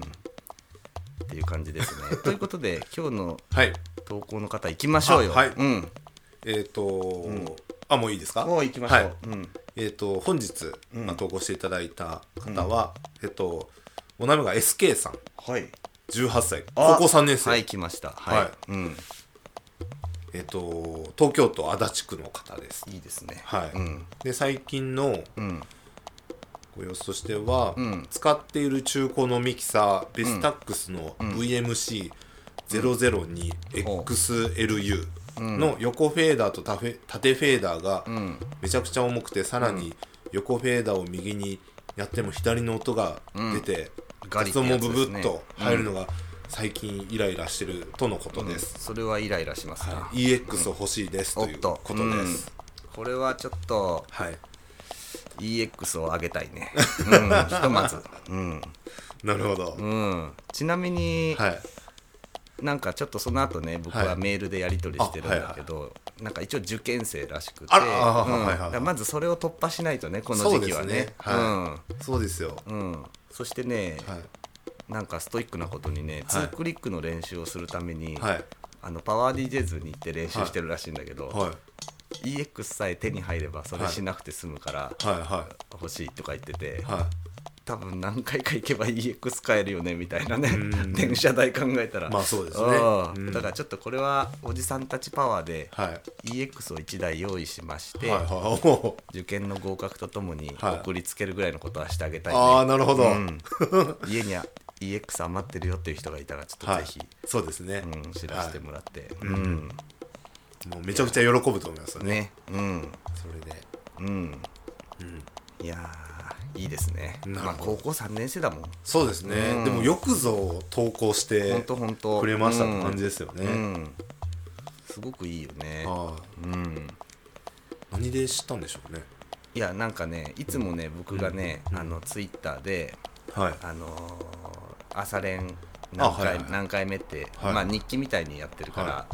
っていう感じですねということで今日の投稿の方行きましょうよ。 はい、 うん、 えっ、ー、と、うん、あもういいですか。 もう行きましょう、はい、 うん、えっ、ー、と本日、うんまあ、投稿していただいた方は、うん、えっ、ー、とお名前が エスケー さん、 はい、 じゅうはっさい、高校さんねん生。 はい来ました。はい、はい、うん、 えっと東京都足立区の方です。 いいですね。 はい。うん、で最近の、うん、ご様子としては、うん、使っている中古のミキサーベスタックスの ブイエムシーゼロゼロにエックスエルユー の横フェーダーと縦フェーダーがめちゃくちゃ重くて、さらに横フェーダーを右にやっても左の音が出て、雑音もブブッと入るのが最近イライラしてるとのことです。 うん、それはイライラしますな、 はい、イーエックス 欲しいです、うん、ということです、うん、 これはちょっと、 はい、 イーエックス を上げたいね、うん、ひとまず、うん、 なるほど、 うん、ちなみに、 はい、 なんかちょっとその後ね僕はメールでやり取りしてるんだけど、はいはい、なんか一応受験生らしくて、 あら、あ、うん、はいはい、 まずそれを突破しないとねこの時期はね、 そうですよ、 うん、そしてね、はい、なんかストイックなことにね、はい、にクリックの練習をするために、はい、あのパワー ディージェーズ に行って練習してるらしいんだけど、はいはい、イーエックス さえ手に入ればそれしなくて済むから、はいはい、欲しいとか言ってて、はい、多分何回か行けば イーエックス 買えるよねみたいなね電車代考えたら、 まあそうですね、 うん、だからちょっとこれはおじさんたちパワーで イーエックス をいちだい用意しまして、はいはい、受験の合格とともに送りつけるぐらいのことはしてあげたいね、 はい、ああなるほど、うん、 家にはイーエックス 余ってるよっていう人がいたらちょっとぜひ、はい、 そうですね、 うん、知らせてもらって、はい、 うん、もうめちゃくちゃ喜ぶと思いますよね。 ね、うん、 それで、 うん、うん、いやいいですね。まあ高校さんねん生だもん。 そうですね。うん、でもよくぞ投稿してくれましたって感じですよね。うんうん、 すごくいいよね。 はあ、うん。何で知ったんでしょうね。 いやなんかねいつもね僕がね、うん、あのツイッターで、はい、あのー、朝練何回、はいはい、何回目って、はい、まあ日記みたいにやってるから。はい、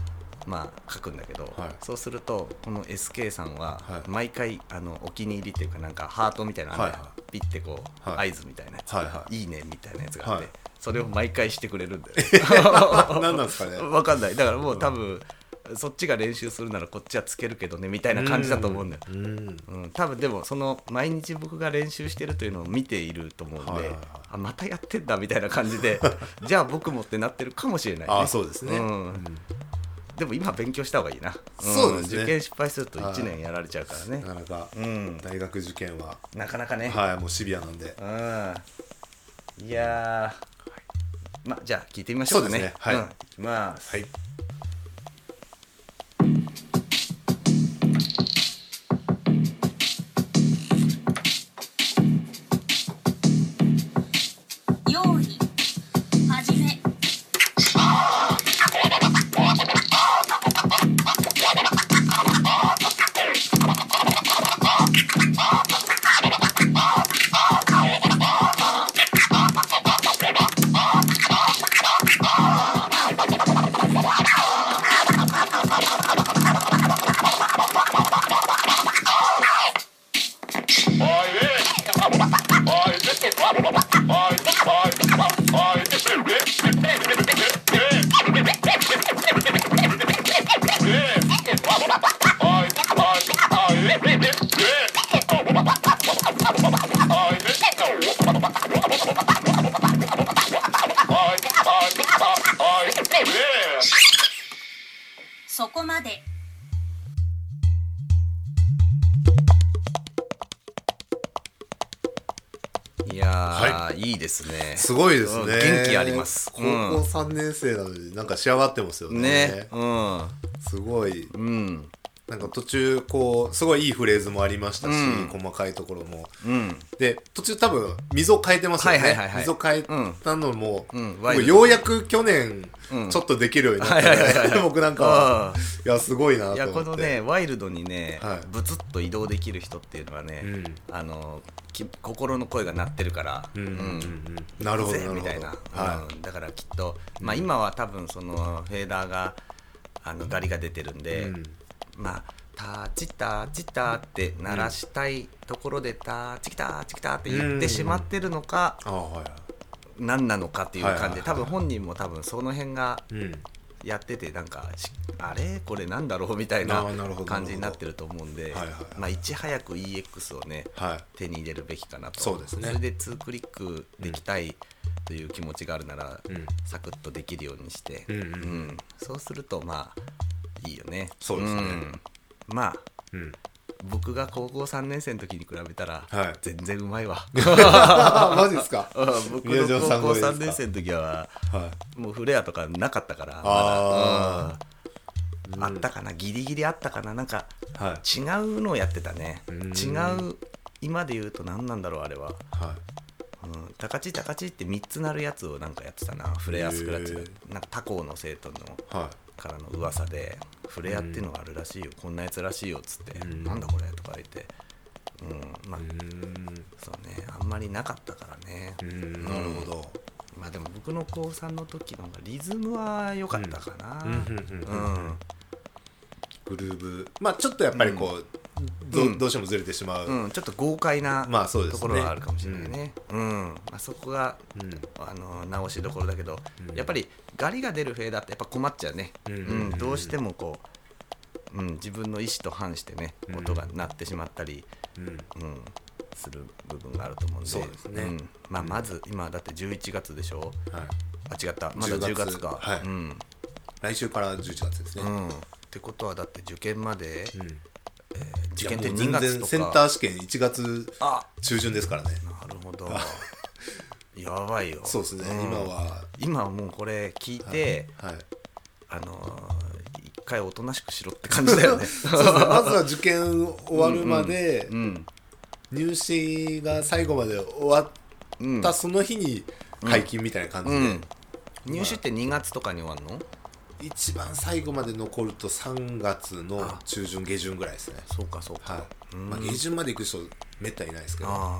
まあ書くんだけど、はい、そうするとこの エスケー さんは毎回あのお気に入りっていうかなんかハートみたいなのが、はいはい、ピッてこう、はい、合図みたいなやつが、はいはい、いいねみたいなやつがあって、はい、それを毎回してくれるんだよ何なんですかね分かんない。だからもう多分、うん、そっちが練習するならこっちはつけるけどねみたいな感じだと思うんだよ。うん、うん、多分でもその毎日僕が練習してるというのを見ていると思うんで、はいはいはい、あまたやってんだみたいな感じでじゃあ僕もってなってるかもしれないね。 あそうですね、うんうん、 でも今勉強した方がいいな、 うん、そうですね。 受験失敗するといちねんやられちゃうからね。 なかなか、うん、大学受験はなかなかね、 はい、もうシビアなんで、 うん、いやー、まあじゃあ聞いてみましょうかね。 そうですね、はい、うん、 いきます。 はい。 そこまで。 いやー、はい、いいですね。 すごいですね。 元気あります。 高校さんねん生なのになんか仕上がってますよね。 ね、うん、 すごい。 うん。 なんか途中こうすごいいいフレーズもありましたし、うん、細かいところも、うん、で途中多分溝変えてますよね、はいはいはいはい、溝変えたのも、うんうん、ようやく去年ちょっとできるようになった、ね、うん、僕なんかはいやすごいなと思って。いやこのねワイルドにね、はい、ブツッと移動できる人っていうのはね、うん、あの心の声が鳴ってるから、うんうんうんうん、 なるほどなるほどみたいな、はい、うん、だからきっと、まあ、今は多分そのフェーダーがあのガリが出てるんで、うん、 まあタチタチタって鳴らしたいところで、うん、タチキタチキタって言ってしまってるのか、うんうんうん、何なのかっていう感じで、はいはいはい、多分本人も多分その辺がやってて、なんかあれこれなんだろうみたいな感じになってると思うんで、はいはいはい、まあ、いち早く イーエックス をね、はい、手に入れるべきかなと。 そうですね。 それでにクリックできたいという気持ちがあるなら、うん、サクッとできるようにして、うんうんうん、そうするとまあいいよね。 そうですね、うん、 まあ、うん、僕が高校さんねん生の時に比べたら、はい、全然うまいわマジですか。 僕の高校さんねん生の時は、はい、もうフレアとかなかったから、まだ、うん、あったかな、ギリギリあったかな、なんか、はい、違うのをやってたね。違う、今で言うと何なんだろうあれは、はい、うん、タカチタカチってみっつ鳴るやつをなんかやってたな、フレアスクラッチで。なんか他校の生徒の、はい、からの噂でフレアっていうのがあるらしいよ、うん、こんなやつらしいよっつって、うん、なんだこれとか言って、うん、まあ、うん、そうね、あんまりなかったからね。 うん、なるほど。 まあでも僕の高さんの時の方がリズムは良かったかな。 グルーブ、まあちょっとやっぱりこう、うん、ど, どうしてもずれてしまう、 うん、ちょっと豪快な、まあそうですね、ところはあるかもしれないね、うんうん、まあ、そこが、うん、あの直しどころだけど、うん、やっぱりガリが出るフェーダーってやっぱ困っちゃうね、うんうんうんうん、どうしてもこう、うん、自分の意思と反してね、うん、音が鳴ってしまったり、うんうん、する部分があると思うんで、 そうですね、うん、 まあ、まず今だってじゅういちがつでしょ、はい、あ違ったまだじゅうがつか、 はい、うん、来週からじゅういちがつですね、 うん、ってことはだって受験まで、うん、えー、受験ってにがつとか、 センター試験いちがつ中旬ですからね。 なるほどやばいよ。 そうですね、うん、今は今はもうこれ聞いて、はいはい、あのー、一回おとなしくしろって感じだよねそうですね、まずは受験終わるまで、うんうん、入試が最後まで終わったその日に解禁みたいな感じで、うんうん、 入試ってにがつとかに終わるの？ 一番最後まで残るとさんがつの中旬下旬ぐらいですね。 そうかそうか、はい、 まあ、下旬まで行く人めったにいないですけど、はい、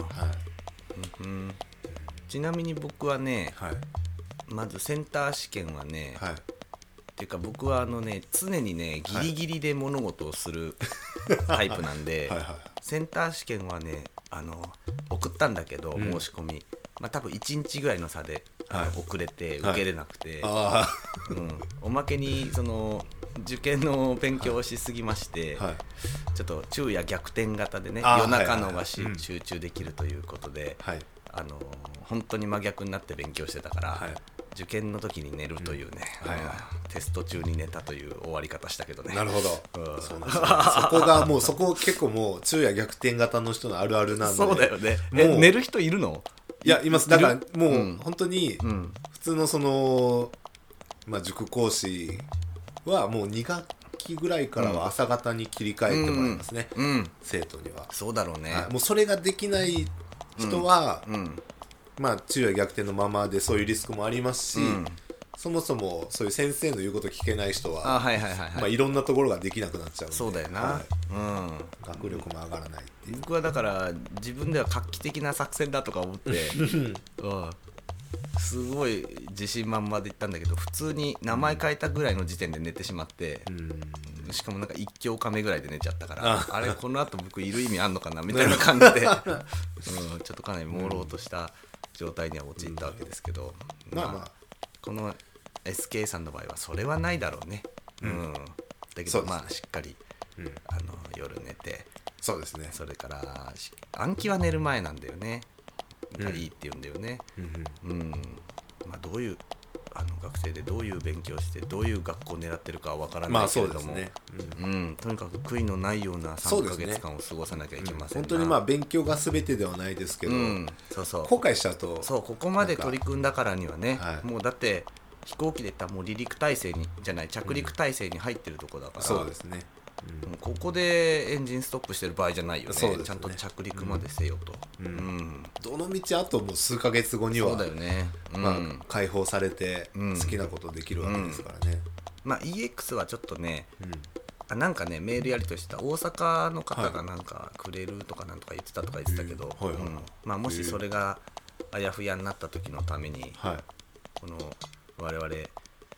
うん、ちなみに僕はね、はい、まずセンター試験はね、はい、っていうか僕はあのね常にねギリギリで物事をするタイプなんで、はいはいはい、センター試験はねあの送ったんだけど、うん、申し込み、まあ、多分いちにちぐらいの差で、はい、遅れて受けれなくて、はい、うん、おまけにその受験の勉強をしすぎまして、はい、ちょっと昼夜逆転型でね夜中のがし、はいはいはい、集中できるということで、うん、あの本当に真逆になって勉強してたから、はい、受験の時に寝るというね、うん、はいはい、テスト中に寝たという終わり方したけどね。 なるほど、うん、そうなんですね、そこがもうそこ結構もう昼夜逆転型の人のあるあるなんで。 そうだよね。え寝る人いるの？ いやいます。だからもう本当に普通のその、まあ、塾講師はもうに学期ぐらいからは朝方に切り替えてもらいますね、うんうん、生徒には。 そうだろうね、 はい、もうそれができない人は、うんうん、まあ昼夜逆転のままでそういうリスクもありますし、うん、そもそもそういう先生の言うこと聞けない人は、あ、はいはいはいはい、まあ、いろんなところができなくなっちゃうんで。 そうだよな、はい、うん、 学力も上がらないっていう。 僕はだから自分では画期的な作戦だとか思って、うん、すごい自信満々で言ったんだけど、普通に名前変えたぐらいの時点で寝てしまって、うん、しかもなんか一教科目ぐらいで寝ちゃったから、あ, あれこの後僕いる意味あんのかなみたいな感じで、うん、ちょっとかなり朦朧とした状態には陥ったわけですけど、うん、まあまあこの エスケー さんの場合はそれはないだろうね、うんうん、だけどまあしっかり、うん、あの夜寝て、 そうですね、 それから暗記は寝る前なんだよねがいいって言うんだよね、うんうん、まあ、どういうあの学生でどういう勉強してどういう学校を狙ってるかは分からないけれども、まあそうですね、うんうん、とにかく悔いのないようなさんかげつかんを過ごさなきゃいけませんが、 うん、本当にまあ勉強が全てではないですけど、うん、そうそう後悔しちゃうと、 そうここまで取り組んだからにはね、はい、もうだって飛行機で言ったらもう離陸体制にじゃない着陸体制に入ってるとこだから、うん、 そうですね、 うん、ここでエンジンストップしてる場合じゃないよ ね, ねちゃんと着陸までせよと、うんうん、 どの道あともう数ヶ月後にはそうだよね、うん、 まあ、解放されて好きなことできるわけですからね、 うん、まあ イーエックス はちょっとね、うん、なんかねメールやりとした大阪の方がなんかくれるとかなんとか言ってたとか言ってたけど、はい、うん、まあ、もしそれがあやふやになった時のために、はい、この我々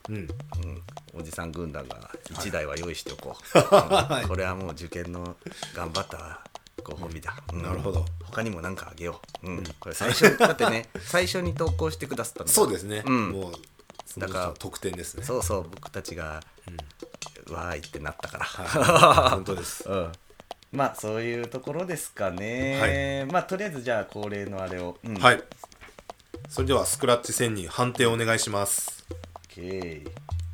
うんうん、おじさん軍団がいちだいは用意しておこう、はいうん、これはもう受験の頑張ったご褒美だ、 うん、なるほど。 他にも何かあげよう、うん、これ最初だってね最初に投稿してくださったんだ。 そうですね、 うん、 もうだから特典ですね。 そうそう僕たちが、うん、わーいってなったから、 はい、本当です、 うん、まあそういうところですかね、はい、まあとりあえずじゃあ恒例のあれを、うん、 はいそれではスクラッチせんにん判定をお願いします。 OK。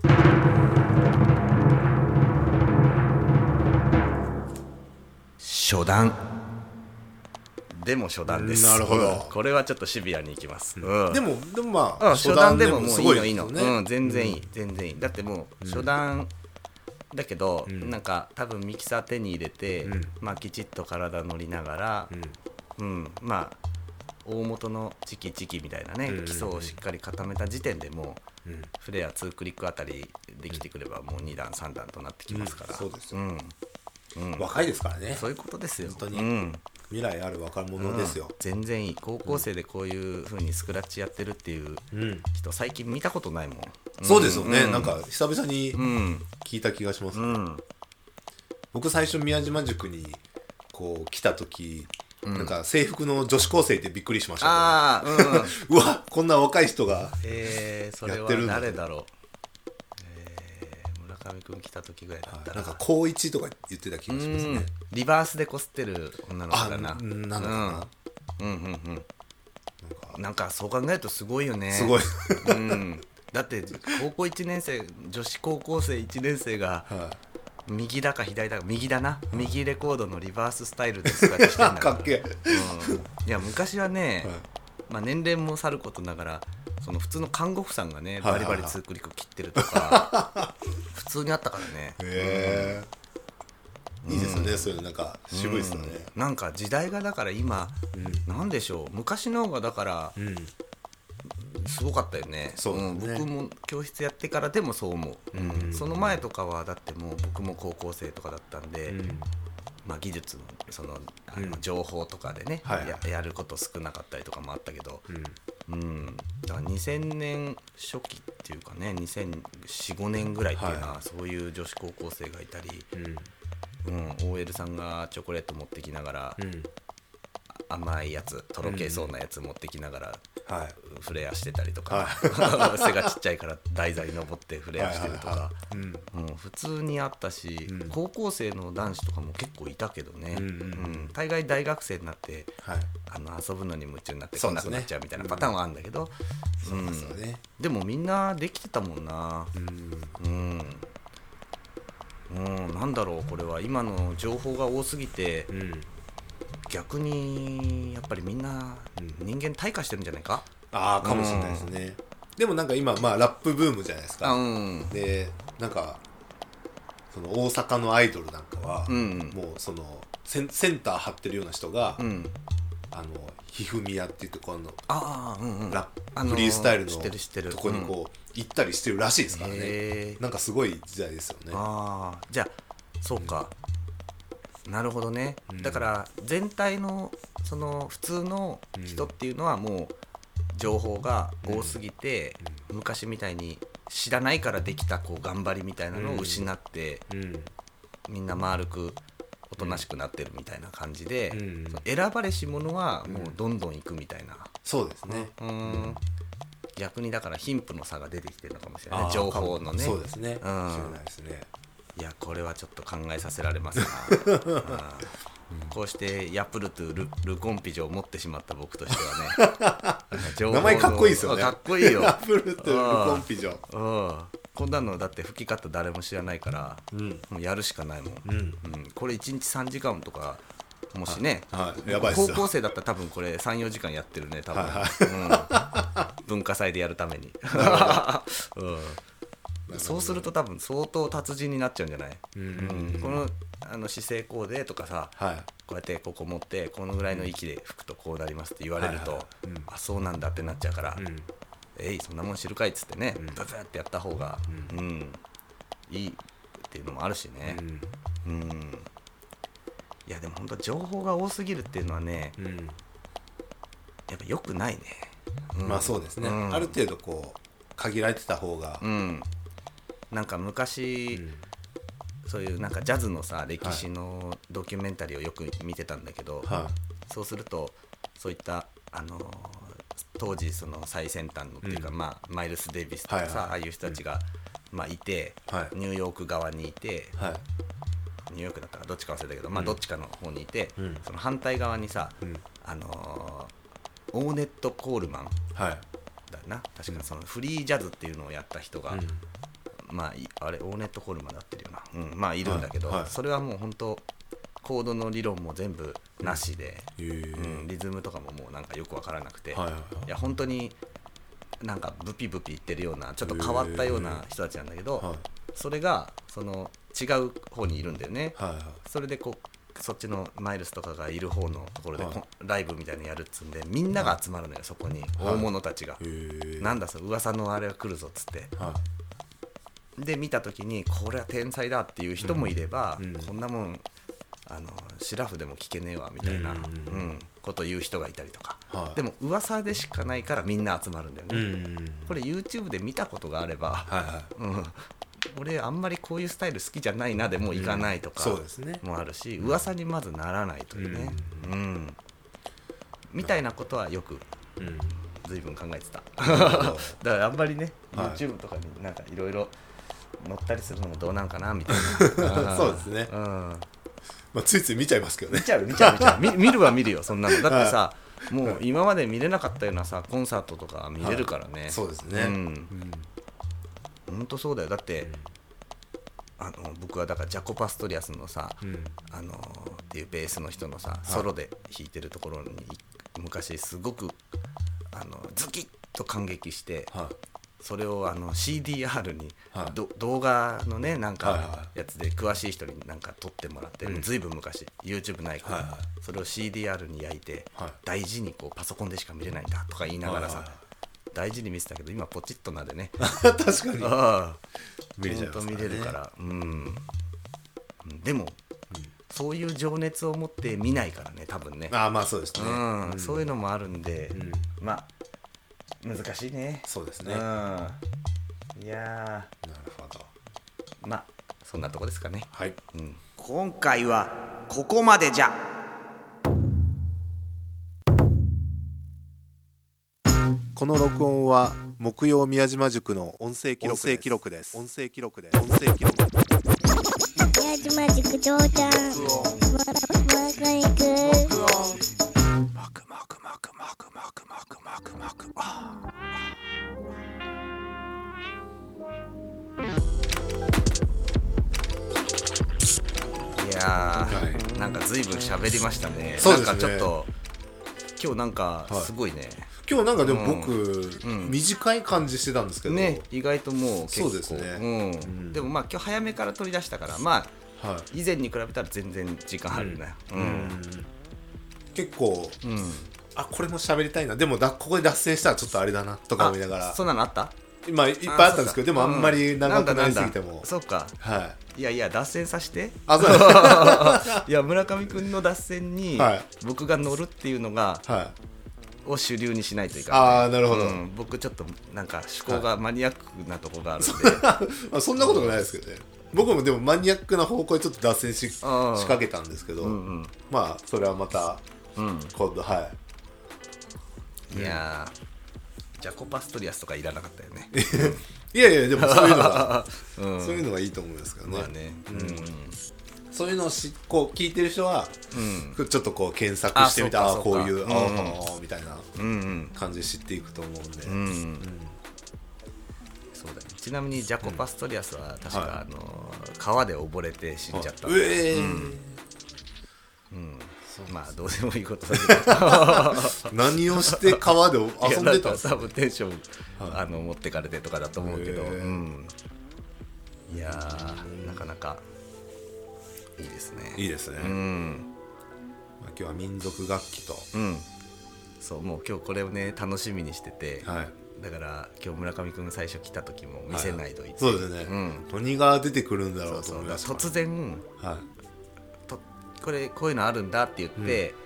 初段でも初段です。 なるほど、 これはちょっとシビアにいきます、 うん、でもでもまあ、 うん、初段でももういいのいいの、うん、全然いい全然いい。だってもう初段だけど、うん、なんか多分ミキサー手に入れて、うん、まあきちっと体乗りながら、うん、うん、まあ大元のチキチキみたいなね、うんうんうん、基礎をしっかり固めた時点でもう、うん、フレアにクリックあたりできてくればもうに段さん段となってきますから、 うん、そうですよ、 うんうん、 若いですからね。 そういうことですよ本当に、うん、未来ある若者ですよ、 うん、全然いい。高校生でこういう風にスクラッチやってるっていう人最近見たことないもん、 うん、そうですよね、うん、なんか久々に聞いた気がします、ねうん、僕最初宮島塾にこう来た時うん、なんか制服の女子高生ってびっくりしました、ね、 あ、 うん、うわこんな若い人がやってるんだ、 えー、それは誰だろう、えー、村上くん来た時ぐらいだったらなんか高一とか言ってた気がしますね。 リバースでこすってる女の子だな。 あ、なのかな、 うん、うんうんうんなんか、なんかそう考えるとすごいよね。 すごい、 うん、だって高校いちねん生女子高校生いちねん生が、はい右だか左だか右だな右レコードのリバーススタイルでスクラッチしてんだからかっけえ、 うん、いや昔はね、はいまあ、年齢もさることながらその普通の看護婦さんがねバリバリツークリック切ってるとか、はいはい、普通にあったからね。 へー、うん、いいですよね、そういうのなんか渋いですよね、 うん、なんか時代がだから今、うん、なんでしょう昔の方がだから、うんすごかったよね。 そうですね、 うん、僕も教室やってからでもそう思う、うんうん、その前とかはだってもう僕も高校生とかだったんで、うんまあ、技術のそのあの情報とかでね、うんや、やること少なかったりとかもあったけど、うんうん、だからにせんねん初期っていうかねにせんよん、ごねんぐらいっていうのは、はい、そういう女子高校生がいたり、うんうん、オーエル さんがチョコレート持ってきながら、うん甘いやつとろけそうなやつ持ってきながら、うんはい、フレアしてたりとか、はい、背がちっちゃいから台座に登ってフレアしてるとか、はいはいはいうんうん、普通にあったし、うん、高校生の男子とかも結構いたけどね、うんうんうん、大概大学生になって、はい、あの遊ぶのに夢中になって来なくなっちゃうみたいなパターンはあるんだけど、うんうん、で, ね、でもみんなできてたもんな、うんうんうん、なんだろうこれは今の情報が多すぎて、うん逆にやっぱりみんな人間退化してるんじゃないか。 ああかもしれないですね、うん、でもなんか今まあラップブームじゃないですか、うん、でなんかその大阪のアイドルなんかは、うん、もうそのセ ン, センター張ってるような人が、うん、あのひふみやっていうところのあ、うんうん、 ラップフリースタイルのとこにこう行ったりしてるらしいですからね。なんかすごい時代ですよね。 あじゃあそうか、うん、なるほどね、うん、だから全体のその普通の人っていうのはもう情報が多すぎて、うん、昔みたいに知らないからできたこう頑張りみたいなのを失って、うんうん、みんな丸くおとなしくなってるみたいな感じで、うん、選ばれし者はもうどんどん行くみたいな、うん、 そうですね、 うん、逆にだから貧富の差が出てきてるのかもしれない、情報のね。 そうですね、うん、知らないですね。 いやこれはちょっと考えさせられますな、うん、こうしてヤプルトゥ ル, ルコンピジョを持ってしまった僕としてはね名前かっこいいですよね。 かっこいいよヤプルトゥルコンピジョ、 うん、こんなのだって吹き方誰も知らないから、うん、もうやるしかないもん、うんうん、これいちにちさんじかんとかもしね、 はい、やばいっすよ。 高校生だったら多分これ さんよじかんやってるね多分、はいはいうん、文化祭でやるために、うんそうすると多分相当達人になっちゃうんじゃない、うんうんうん、このあの姿勢こうでとかさ、はい、こうやってここ持ってこのぐらいの息で吹くとこうなりますって言われると、はいはいはい、あそうなんだってなっちゃうから、うん、えいそんなもん知るかいっつってね、うん、ブブーってやった方が、うんうん、いいっていうのもあるしね、うんうん、いやでも本当情報が多すぎるっていうのはね、うん、やっぱ良くないね、 うん、まあそうですね、うん、ある程度こう限られてた方が、うんなんか昔、うん、そういうなんかジャズのさ歴史のドキュメンタリーをよく見てたんだけど、はい、そうするとそういったあのー、当時その最先端のっていうか、うん、まあマイルス・デイビスとかさ、はいはい、ああいう人たちが、うん、まあいて、はい、ニューヨーク側にいて、はい、ニューヨークだったかどっちか忘れたけど、うん、まあどっちかの方にいて、うん、その反対側にさ、うん、あのー、オーネット・コールマン、はい、だな確かそのフリージャズっていうのをやった人が、うん、まああれオーネット・コールマンだってるよな、うん、まあいるんだけど、はいはい、それはもう本当コードの理論も全部なしで、うんうん、リズムとかももうなんかよく分からなくて、はいはいはい、いや本当になんかブピブピ言ってるようなちょっと変わったような人たちなんだけど、はい、それがその違う方にいるんだよね、はいはい、それでこうそっちのマイルスとかがいる方のところで、はい、ライブみたいなのやるっつんでみんなが集まるのよ、はい、そこに大物たちが、はい、なんだその噂のあれが来るぞっつって、はい、で見た時にこれは天才だっていう人もいれば、うんうん、こんなもんあのシラフでも聞けねえわみたいな、うんうん、ことを言う人がいたりとか、はい、でも噂でしかないからみんな集まるんだよね、うんうん、これ YouTube で見たことがあれば、はいはいうん、俺あんまりこういうスタイル好きじゃないなでもう行かないとかもあるし、うんね、噂にまずならないというね、うんうん、みたいなことはよく随分考えてただからあんまりね、はい、YouTube とかになんかいろいろ載ったりするのもどうなんかなみたいなそうですね、うんまあ、ついつい見ちゃいますけどね。 見ちゃう見ちゃう見ちゃう 見, 見るは見るよそんなのだってさ、はい、もう今まで見れなかったようなさコンサートとか見れるからね、はい、 そうですね、うんうん、 ほんとそうだよだって、うん、あの僕はだからジャコ・パストリアスのさ、うん、あのっていうベースの人のさソロで弾いてるところに昔すごくあのズキッと感激して、はいそれをあの シーディーアール に、はい、動画のねなんかやつで詳しい人になんか撮ってもらって、はいはい、ずいぶん昔 YouTube ないから、はいはい、それを シーディーアール に焼いて、はい、大事にこうパソコンでしか見れないんだとか言いながらさ、はいはい、大事に見せたけど今ポチッとなでね確かにあ見れちゃいますからね、見れるから、うん、でも、うん、そういう情熱を持って見ないからね多分ねあまあそうですね、 うんうん、そういうのもあるんで、うん、まあ難しいねそうですね、 うん、いやなるほどまあそんなとこですかねはい、 うん、今回はここまでじゃこの録音は木曜宮島塾の音声記録です音声記録です音声記録です宮島塾長ちゃんマーカイクマクマクマクマクマクマクマクマクあいやー、はい、なんか随分喋りましたね。 そうですね。 なんかちょっと今日なんかすごいね、はい、 今日なんかでも僕、うん、短い感じしてたんですけどね意外ともう結構そうですね、 うんうん、でもまあ今日早めから取り出したからまあ、はい、以前に比べたら全然時間あるね、うんうん、 結構、うん、あこれも喋りたいなでもだここで脱線したらちょっとあれだなとか思いながらそんなのあった今いっぱいあったんですけどでもあんまり長くなりすぎても、 うん、そうか、 はい、 いやいや脱線させてあそういや村上くんの脱線に僕が乗るっていうのが、はい、を主流にしないといかない、 ああなるほど、うん、 僕ちょっとなんか思考がマニアックなところがあるんで、 はい、そんなこともないですけどね僕もでもマニアックな方向でちょっと脱線 し, 仕掛けたんですけど、うんうん、まあそれはまた今度、うん、はいいやジャコパストリアスとかいらなかったよねいやいやでもそういうのが、うん、そういうのがいいと思うんですけどね、 まあねうん、 そういうのをしこう聞いてる人は、うん、ちょっとこう検索してみて あ, あこういう、うん、ああみたいな感じで知っていくと思うんで、うんうん、 そうだね、ちなみにジャコパストリアスは確か、うん、あの川で溺れて死んじゃった、 はい、えーうんうんまあどうでもいいことだけど何をして川で遊んでたんですか、 多分テンション、はい、あの持ってかれてとかだと思うけど、うん、いやーなかなかいいですねいいですね、うんまあ、今日は民族楽器と、うん、 そうもう今日これをね楽しみにしてて、はい、だから今日村上くん最初来た時も見せないといて、 はい、そうですね、うん、何が出てくるんだろうと思いました。 突然、はいこれこういうのあるんだって言って、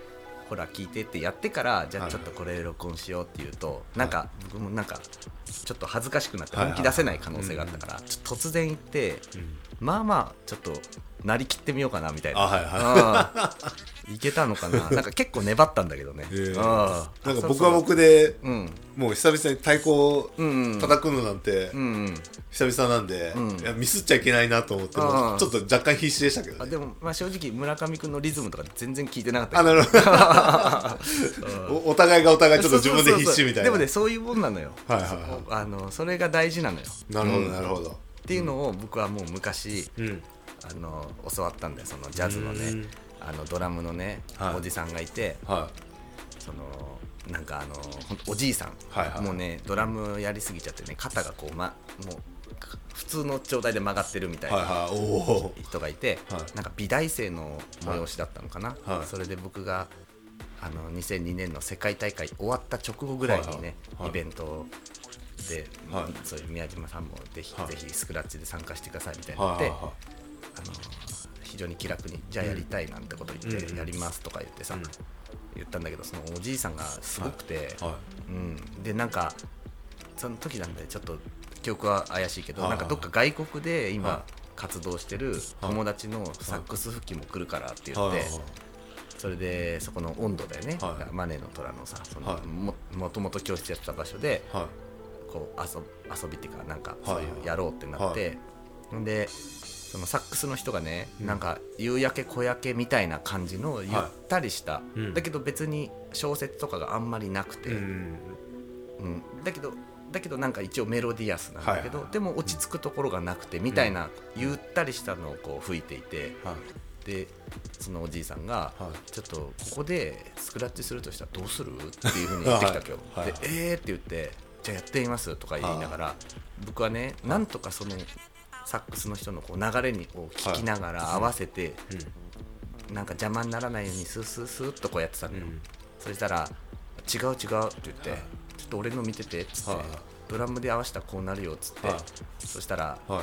ほら聞いてってやってからじゃあちょっとこれ録音しようって言うと、はい、なんか僕もなんかちょっと恥ずかしくなって本気出せない可能性があったから、はいはい、ちょっと突然言って、うん、まあまあちょっとなりきってみようかなみたいな、あ、はいはい、いけたのかな。なんか結構粘ったんだけどね、えー、あなんか僕は僕でそうそう、うん、もう久々に太鼓を叩くのなんて久々なんで、うんうん、いやミスっちゃいけないなと思ってもちょっと若干必死でしたけど、ね、 あでもまあ正直村上くんのリズムとか全然聞いてなかったけど、あ、なるほどお, お互いがお互いちょっと自分で必死みたいな。 でもねそういうもんなのよ、 はいはいはい、 あのそれが大事なのよ。 なるほどなるほど、 っていうのを僕はもう昔、うん、あの教わったんだよ。そのジャズのねあのドラムのね、はい、おじさんがいて、はい、そのなんかあのおじいさん、はいはい、もうねドラムやりすぎちゃってね肩がこう、ま、もう普通の状態で曲がってるみたいな人がいて、はいはい、なんか美大生の催しだったのかな、はい、それで僕があのにせんにねんの世界大会終わった直後ぐらいにね、はいはいはい、イベントで、はい、そういう宮島さんもぜひ、はい、ぜひスクラッチで参加してくださいみたいに言って、はいはいはい、あの非常に気楽にじゃあやりたいなんてこと言って、うん、やりますとか言ってさ、うん、言ったんだけどそのおじいさんがすごくて、はいはい、うん、でなんかその時なんでちょっと記憶は怪しいけど、はいはい、なんかどっか外国で今活動してる友達のサックス吹きも来るからって言って、はいはいはい、それでそこの温度だよね、はい、マネの虎のさその、はい、も, もともと教室やってた場所で、はい、こう 遊, 遊びっていうかなんかそういうやろうってなって、はいはい、でそのサックスの人がね、うん、なんか夕焼け小焼けみたいな感じのゆったりした、はいうん、だけど別に小説とかがあんまりなくて、うんうん、だけどだけどなんか一応メロディアスなんだけど、はいはい、でも落ち着くところがなくてみたいな、うん、ゆったりしたのをこう吹いていて、はい、でそのおじいさんが、はい、ちょっとここでスクラッチするとしたらどうするっていう風に言ってきたわけよ、はいはい、でえーって言ってじゃあやってみますとか言いながら、はい、僕はねなんとかそのサックスの人のこう流れにこう聞きながら合わせて、はいうん、なんか邪魔にならないようにスースースーっとこうやってたのよ、うん、そしたら違う違うって言って、はい、ちょっと俺の見ててっつって、はい、ドラムで合わせたらこうなるよっつって、はい、そしたら、はい、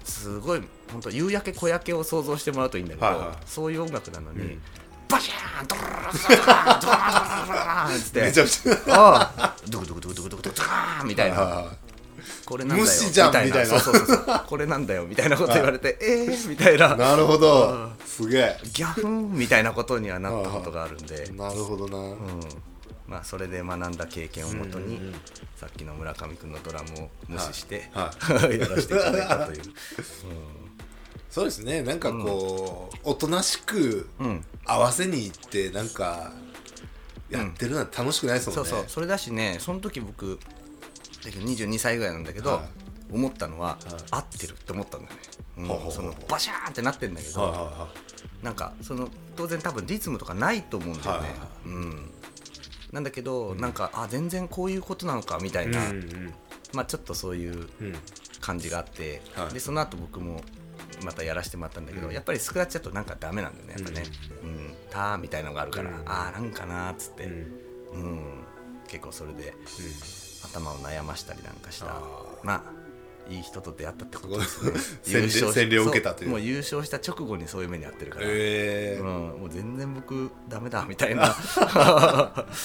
すごい本当夕焼け小焼けを想像してもらうといいんだけど、はいはい、そういう音楽なのに、うん、バシャーンドラララララララララってめちゃくちゃドクドクドクドクドクドクみたいな、はいはいこれなんだよ虫じゃんみたいな、 そうそうそうそうこれなんだよみたいなこと言われて、はい、えーみたいななるほどすげえギャフンみたいなことにはなったことがあるんでなるほどな、うんまあ、それで学んだ経験をもとに、うんうん、さっきの村上くんのドラムを無視して、はいはい、やらせていただいたという、うん、 そうですねなんかこう、うん、おとなしく合わせに行ってなんかやってるのは楽しくないですもんね、 うん、そうそうそれだしねその時僕にじゅうにさいぐらいなんだけど、はい、思ったのは、はい、合ってるって思ったんだよね、うんはははそのバシャーンってなってんだけど、はははなんかその当然多分リズムとかないと思うんだよね、はははうん、なんだけど、うん、なんかあ全然こういうことなのかみたいな、うんうんまあ、ちょっとそういう感じがあって、うん、でその後僕もまたやらせてもらったんだけど、うん、やっぱりスクラッチだとなんかダメなんだよねやっぱね、うんうん、ターみたいなのがあるから、うん、あーなんかなーっつって、うんうん、結構それで、うん頭を悩ましたりなんかしたまあいい人と出会ったってことですね洗礼、洗礼を受けたというもう優勝した直後にそういう目に遭ってるから、えーうん、もう全然僕ダメだみたいな、うん、なるほど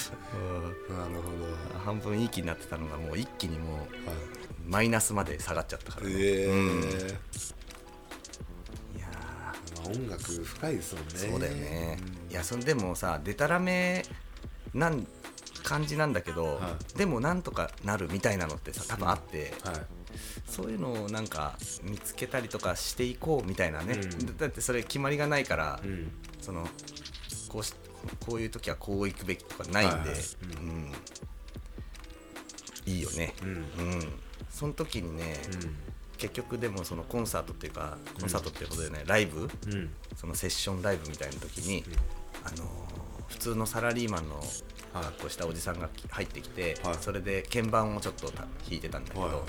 半分いい気になってたのがもう一気にもう、はい、マイナスまで下がっちゃったから、ねえーうん、いや音楽深いですもんねそうだよね、うん、いやそれでもさデタラメなん感じなんだけど、はい、でもなんとかなるみたいなのってさ多分あって、うんはい、そういうのをなんか見つけたりとかしていこうみたいなね、うん、だってそれ決まりがないから、うん、そのこうしこういう時はこう行くべきとかないんで、はいはいうんうん、いいよね、うんうん、その時にね、うん、結局でもそのコンサートっていうかコンサートっていうことでね、うん、ライブ、うん、そのセッションライブみたいな時に、うん、あのー、普通のサラリーマンの格好したおじさんが入ってきて、はい、それで鍵盤をちょっと弾いてたんだけど、はい、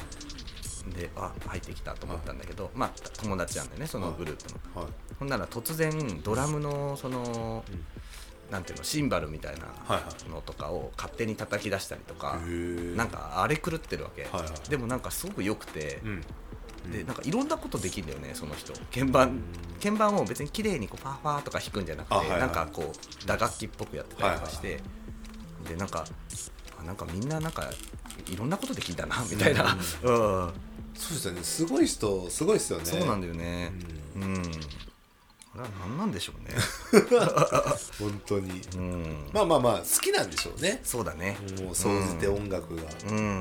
であ入ってきたと思ったんだけど、はい、まあ友達なんだよねそのグループの、はい、ほんなら突然ドラムのその、うん、なんていうのシンバルみたいなのとかを勝手に叩き出したりとか、はいはい、なんかあれ狂ってるわけ、はいはい、でもなんかすごく良くて、うん、 でなんかいろんなことできるんだよねその人。鍵盤鍵盤を別に綺麗にこうファーファーとか弾くんじゃなくて、はいはい、なんかこう打楽器っぽくやってたりとかして、はいはい、でなんかなんかみんななんかいろんなことできんだなみたいな、うん、うん、 そうですよね。すごい人すごいですよね。 そうなんだよね。うん、うん、これは何なんでしょうね本当に、うん、まあまあまあ好きなんでしょうね。 そうだね。 もう総じて音楽が、うんうん、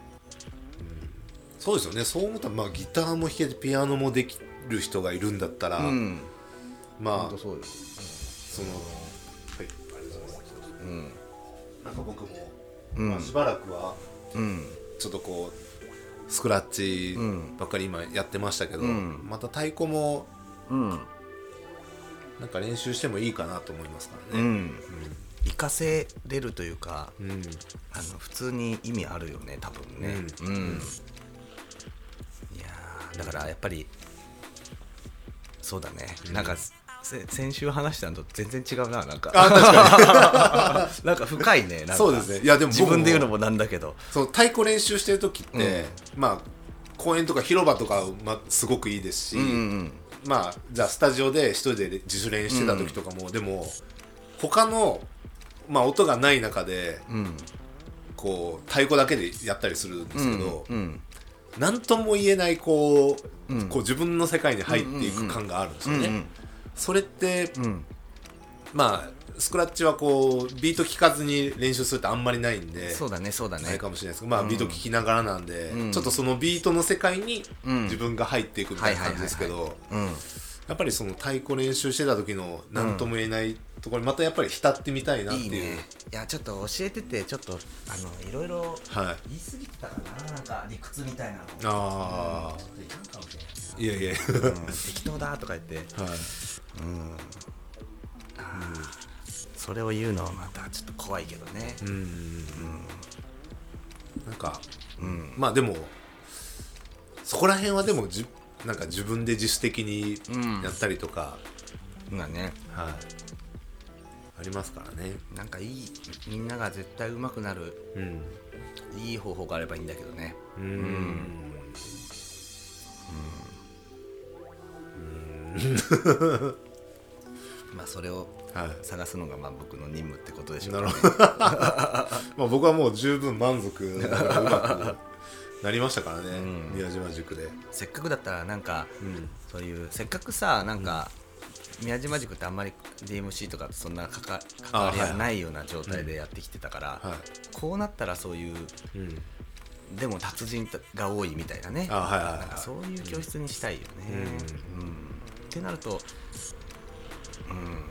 そうですよね。そう思ったら、まあ、ギターも弾けてピアノもできる人がいるんだったら、うん、まあそうです、その、はい、ありがとうございます、うん、なんか僕も、うんまあ、しばらくは、うん、ちょっとこうスクラッチばっかり今やってましたけど、うん、また太鼓も、うん、なんか練習してもいいかなと思いますからね、うんうん、 活かせれるというか、うん、あの普通に意味あるよね多分ね、うんうんうん、いやだからやっぱりそうだね、うん、なんか先週話したのと全然違うな、なんかあ確かになんか深いね、なんかそうですね。いやでも自分で言うのもなんだけど、 そう太鼓練習してる時って、うん、まあ公園とか広場とか、まあ、すごくいいですし、うんうん、まあじゃあスタジオで一人で自主練してた時とかも、うん、でも他のまあ音がない中で、うん、こう太鼓だけでやったりするんですけど、うんうん、なんとも言えないこう、うん、こう自分の世界に入っていく感があるんですよね、うんうんうん、それって、うん、まあスクラッチはこうビート聴かずに練習するってあんまりないんで、 そうだねそうだねないかもしれないですけど、まあビート聴きながらなんで、うん、ちょっとそのビートの世界に自分が入っていくみたいな感じですけど、やっぱりその太鼓練習してた時の何とも言えないところにまたやっぱり浸ってみたいなっていう、いいね。 いやちょっと教えててちょっとあのいろいろ言い過ぎてたかな、なんか理屈みたいなの、ああ、ちょっといかんかもしれない。いやいや、うん、適当だとか言って、はい、うん、うん、それを言うのはまたちょっと怖いけどね。うん、うん、 なんか、うん、まあでもそこら辺はでもじなんか自分で自主的にやったりとか、 うん、ね、 はい、ありますからね。 なんかいい、みんなが絶対上手くなる、うん、いい方法があればいいんだけどね。うん、うんうん、まあそれを探すのがまあ僕の任務ってことでしょうね。なるほどまあ僕はもう十分満足だからうまくなりましたからね、うん、宮島塾で。 せっかくだったらなんか、うん、そういうせっかくさなんか、うん、宮島塾ってあんまり ディーエムシー とかそんな関わりがないような状態でやってきてたから、はいはい、こうなったらそういう、うん、でも達人が多いみたいなね、あ、はいはいはい、なんかそういう教室にしたいよね、うんうん、ってなると、うん、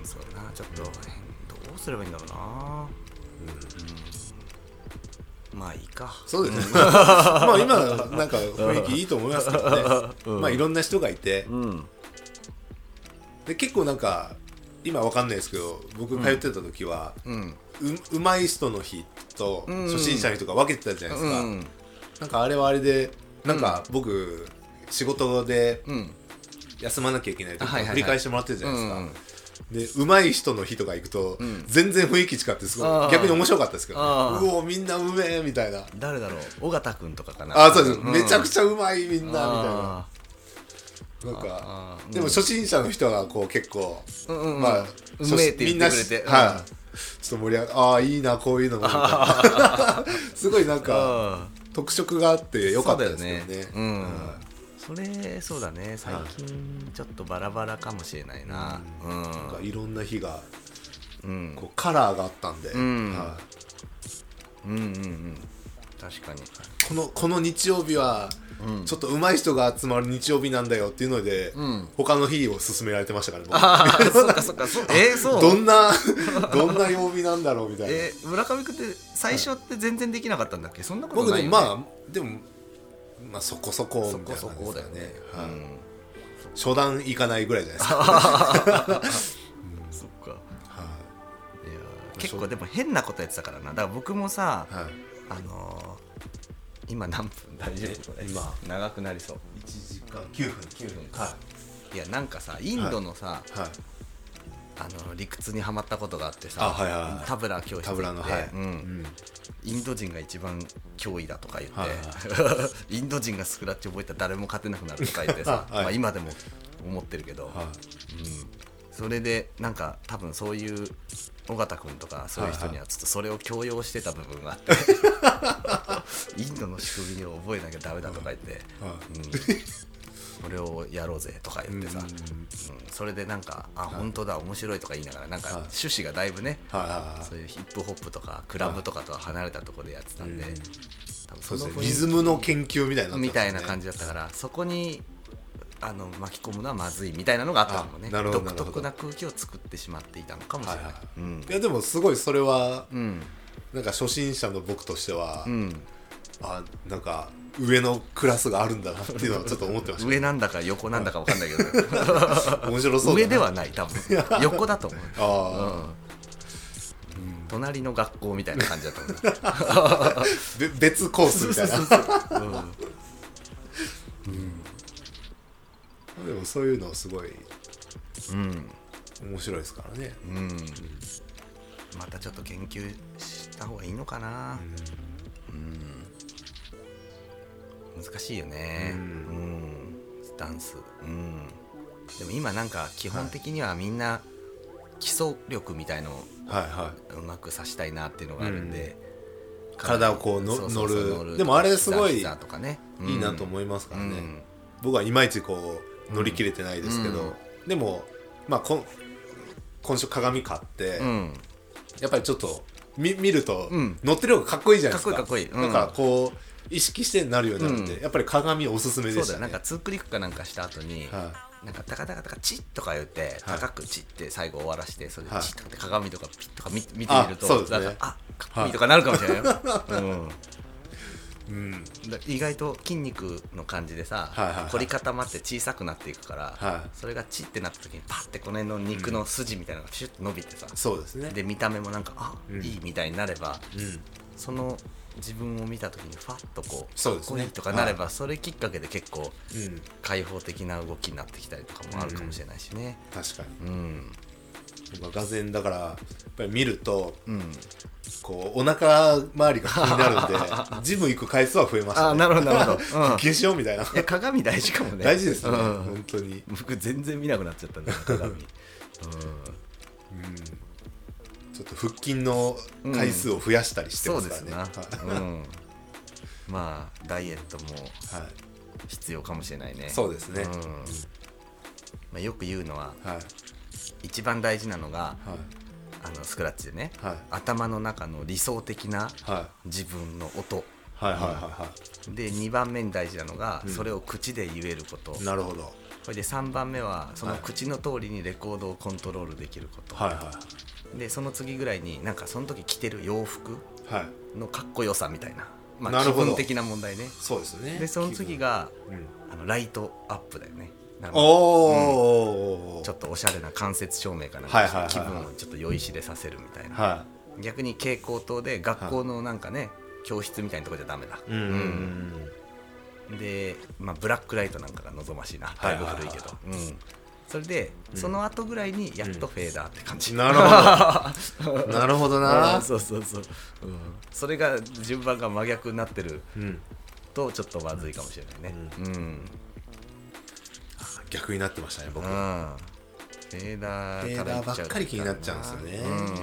そうだな、ちょっと、うん、どうすればいいんだろうな、うん、まあいいか。 そうですね、うん、まあ今なんか雰囲気いいと思いますけどね、うん、まあいろんな人がいて、うん、で結構なんか今わかんないですけど僕通ってた時は、うん、う, うまい人の日と初心者の日とか分けてたじゃないですか、うん、なんかあれはあれでなんか僕、うん、仕事で休まなきゃいけない時繰り返してもらってるじゃないですか、うんでうまい人の日とか行くと、うん、全然雰囲気違ってすごい逆に面白かったですけど、ね、うおみんなうめえみたいな。 誰だろう、尾形くんとかかな。 あ、そうです、うん、めちゃくちゃうまいみんなみたいな。なんかでも初心者の人がこう結構、うんうんうん、まあうめえって言ってくれて、 はい、あ、ちょっと盛り上がああいいなこういうのもすごいなんか特色があってよかったですけどね。 うん、それそうだね、最近ちょっとバラバラかもしれないな、うん、 なんかいろんな日が、うん、こうカラーがあったんで、うんはい、 うんうんうん、確かにこの、この日曜日はちょっと上手い人が集まる日曜日なんだよっていうので、うん、他の日を勧められてましたからね。 あそうかそうかそう、えー、そうどんなどんな曜日なんだろうみたいな。 えー、村上君って最初って全然できなかったんだっけ？そんなことないよね。 僕でもまあでもまあそこそこみたいな感じですよね。はい、うん、初段いかないぐらいじゃないですか。うん、 そっか。はい。いや結構でも変なことやってたからな。だから僕もさ、はい、あのー。今何分大丈夫？今長くなりそう。 いちじかんきゅうふんきゅうふんか。 いやなんかさインドのさ、はいはい、 あの理屈にはまったことがあってさ、 はいはいはい、 タブラ教室行って、 タブラの、はいうんうん、インド人が一番脅威だとか言って、はいはい、インド人がスクラッチ覚えたら誰も勝てなくなるとか言ってさ、はいまあ、今でも思ってるけど、はいうん、それでなんか多分そういう尾形君とかそういう人にはちょっとそれを強要してた部分があって、はい、インドの仕組みを覚えなきゃダメだとか言って、はいうんこれをやろうぜとか言ってさ、うんうん、それでなんかあ、はい、本当だ面白いとか言いながらなんか趣旨がだいぶね、はい、そういうヒップホップとかクラブとかとは離れたところでやってたんで、はい、 多分そのそうですね、リズムの研究みたいな、 ね、みたいな感じだったからそこにあの巻き込むのはまずいみたいなのがあったのね。独特な空気を作ってしまっていたのかもしれない、はいはいうん、 いやでもすごいそれは、うん、なんか初心者の僕としては、うん、あなんか上のクラスがあるんだなっていうのはちょっと思ってました上なんだか横なんだか分かんないけど面白そうだな。 上ではない多分横だと思うあ、うん、隣の学校みたいな感じだと思う別コースみたいなそうそうそうそう、うんうん、でもそういうのすごい、うん、面白いですからね、うんうん、 またちょっと研究した方がいいのかな、うんうん、難しいよね、うんうん、スタンス、うん、でも今なんか基本的にはみんな基礎力みたいのをうまくさせたいなっていうのがあるんで、 うん、体をこうの乗るでもあれすごいいいなと思いますからね、うん、僕はいまいちこう乗り切れてないですけど、うん、でもまあこ今週鏡買って、うん、やっぱりちょっと 見, 見ると、うん、乗ってる方がかっこいいじゃないですか。 かっこいいかっこいい、 うん、だからこう意識してなるようになるんで、うん、やっぱり鏡おすすめでしたね。 そうだよ、なんかツークリックかなんかした後に、はい、なんかタカタカタカチッとか言って、はい、高くチッって最後終わらしてそれでチッとかって鏡とかピッとか 見, 見てみるとあ、ね、なんかあかっこいいとかなるかもしれないよ、はいうんうん、だ意外と筋肉の感じでさ、はいはいはい、凝り固まって小さくなっていくから、はい、それがチッってなった時にパッてこの辺の肉の筋みたいなのがシュッと伸びてさ、うん、 そうですね。 で見た目もなんかあ、うん、いいみたいになれば、うん、その自分を見た時にファッとこうかっこいいとかなれば、それきっかけで結構開放的な動きになってきたりとかもあるかもしれないしね、 うん、確かに、うん、がぜんだからやっぱり見ると、うん、こうお腹周りが気になるんでジム行く回数は増えましたね。 あ、なるほどなるほど、 腹筋しようみたいな。いや鏡大事かもね。 大事ですね、うん、本当に僕全然見なくなっちゃったんだ鏡、うんうん、 ちょっと腹筋の回数を増やしたりしてますからね、 うん、そうですな、うん、まあダイエットも必要かもしれないね、 はい、そうですね、うんまあ、よく言うのは、はい、一番大事なのが、はい、あのスクラッチでね、はい、頭の中の理想的な自分の音、はいはいはいはい、でにばんめに大事なのが、うん、それを口で言えること、 なるほど。 それでさんばんめはその口の通りにレコードをコントロールできること、はいはい、でその次ぐらいになんかその時着てる洋服のかっこよさみたいな、まあ、気分的な問題ね。 そうですね。 でその次が、うん、あのライトアップだよね。 おうん、ちょっとおしゃれな間接照明かなんか、はいはいはいはい、気分をちょっと酔いしれさせるみたいな、はい、逆に蛍光灯で学校のなんかね、はい、教室みたいなとこじゃダメだ、うんうんうん、で、まあ、ブラックライトなんかが望ましいな、だいぶ古いけど、はいはいはい、うん、それで、うん、その後ぐらいにやっとフェーダーって感じ、 うん、なるほどなるほどなそうそうそう、うん、それが順番が真逆になってるとちょっとまずいかもしれないね、うん、うん逆になってましたね僕、うん、 フェーダーからいっちゃう、 フェーダーばっかり気になっちゃうんですよね、うん、うん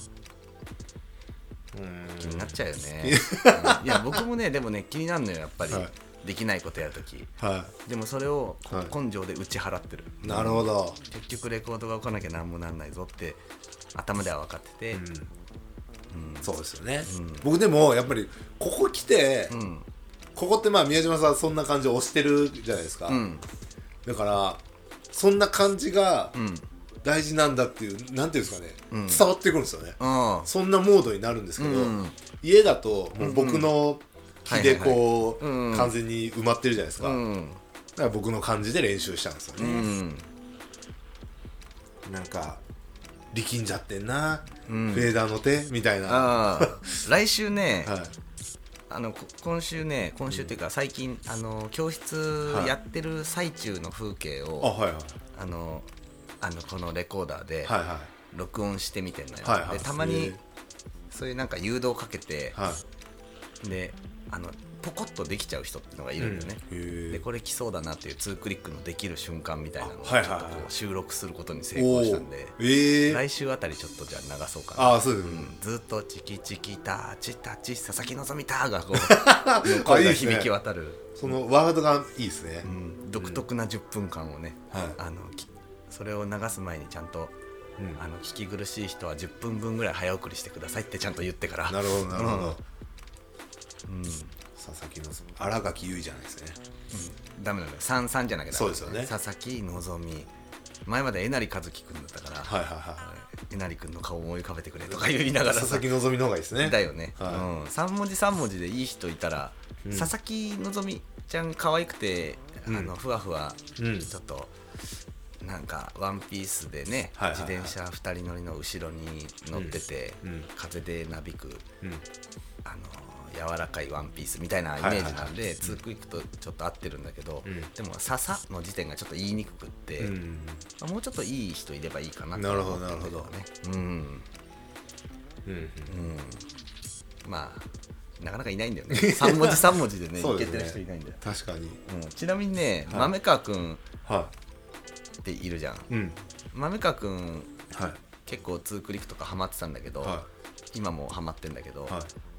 気になっちゃうよねいや僕もねでもね気になるのよやっぱり、はい、できないことやるとき、はい、でもそれを根性で打ち払ってる、 はい、なるほど。 結局レコードが置かなきゃ何もなんないぞって頭では分かってて、うんうん、 そうですよね、うん、僕でもやっぱりここ来て、うん、ここってまあ宮島さんそんな感じを押してるじゃないですか、うん、だからそんな感じが大事なんだっていう、うん、なんていうんですかね、うん、伝わってくるんですよね、うん、そんなモードになるんですけど、うん、家だともう僕の気でこう、うんうん、完全に埋まってるじゃないですか、うん、だから僕の感じで練習したんですよね、うん、なんか力んじゃってんな、うん、フェーダーの手みたいな。 来週ね、はい、あの今週ね今週っていうか最近、うん、あの教室やってる最中の風景を、はい、あはいはい、あのあのこのレコーダーではいはい録音してみてんのよ、 はいはい、 でたまにそういうなんか誘導かけて、 はい、 であのポコッとできちゃう人っていうのがいるんだよね、うん、でこれ来そうだなっていうツークリックのできる瞬間みたいなのをちょっとこう収録することに成功したんで、 えー、 来週あたりちょっとじゃあ流そうかな。あそうです、うん、 ずっとチキチキタチタチ佐々木希タがこう声が響き渡るいい、ね、 そのワードがいいですね、 うん、独特なじゅっぷんかんをね、うん、あのそれを流す前にちゃんとうん、あの聞き苦しい人はじゅっぷんぶんぐらい早送りしてくださいってちゃんと言ってから。 なるほどなるほど、うん、佐々木希新垣結衣じゃないですね、 うん、ダメなんだよさんさんじゃなきゃダメ、 そうですよね。 佐々木希前までえなりかずきくんだったから、 はいはいはい、 えなりくんの顔を思い浮かべてくれとか言いながら佐々木希の方がいいですね。 だよね、 はいうん、さん文字さん文字でいい人いたら、うん、佐々木希ちゃん可愛くて、うん、あのふわふわ、うん、ちょっとなんかワンピースでね、はいはいはい、自転車ふたり乗りの後ろに乗ってて、うん、風でなびく、うん、あの柔らかいワンピースみたいなイメージなんで、はいはいはい、ツークイックとちょっと合ってるんだけど、うん、でも笹の時点がちょっと言いにくくって、うん、もうちょっといい人いればいいかなと思ってるんだけどね。うんうんうん、まあなかなかいないんだよねさん文字さん文字でねいけてる人いないんだよ。 確かに、 うん、ちなみにね、はい、豆川くん、はいっているじゃん、うん、豆川くん、はい、結構ツークリックとかハマってたんだけど、はい、今もハマってんだけど、はい、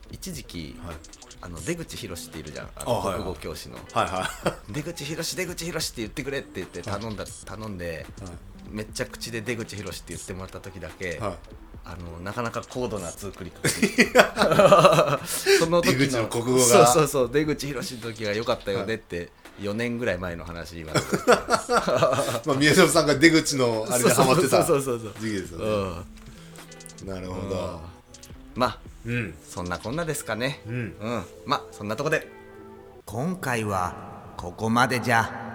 一時期、はい、あの出口博っているじゃん、あの国語教師の、はいはい、出口博出口博って言ってくれって言って頼んだ、はい、頼んで、はい、めっちゃ口で出口博って言ってもらった時だけ、はい、あのなかなか高度なツークリックその時の出口の国語がそうそうそう出口博の時が良かったよねって、はいよねんぐらい前の話今まあ宮島さんが出口のあれでハマってた時期ですよね、うん、なるほど、うん、 まあ、うん、そんなこんなですかね、うんうん、まあそんなとこで今回はここまでじゃ。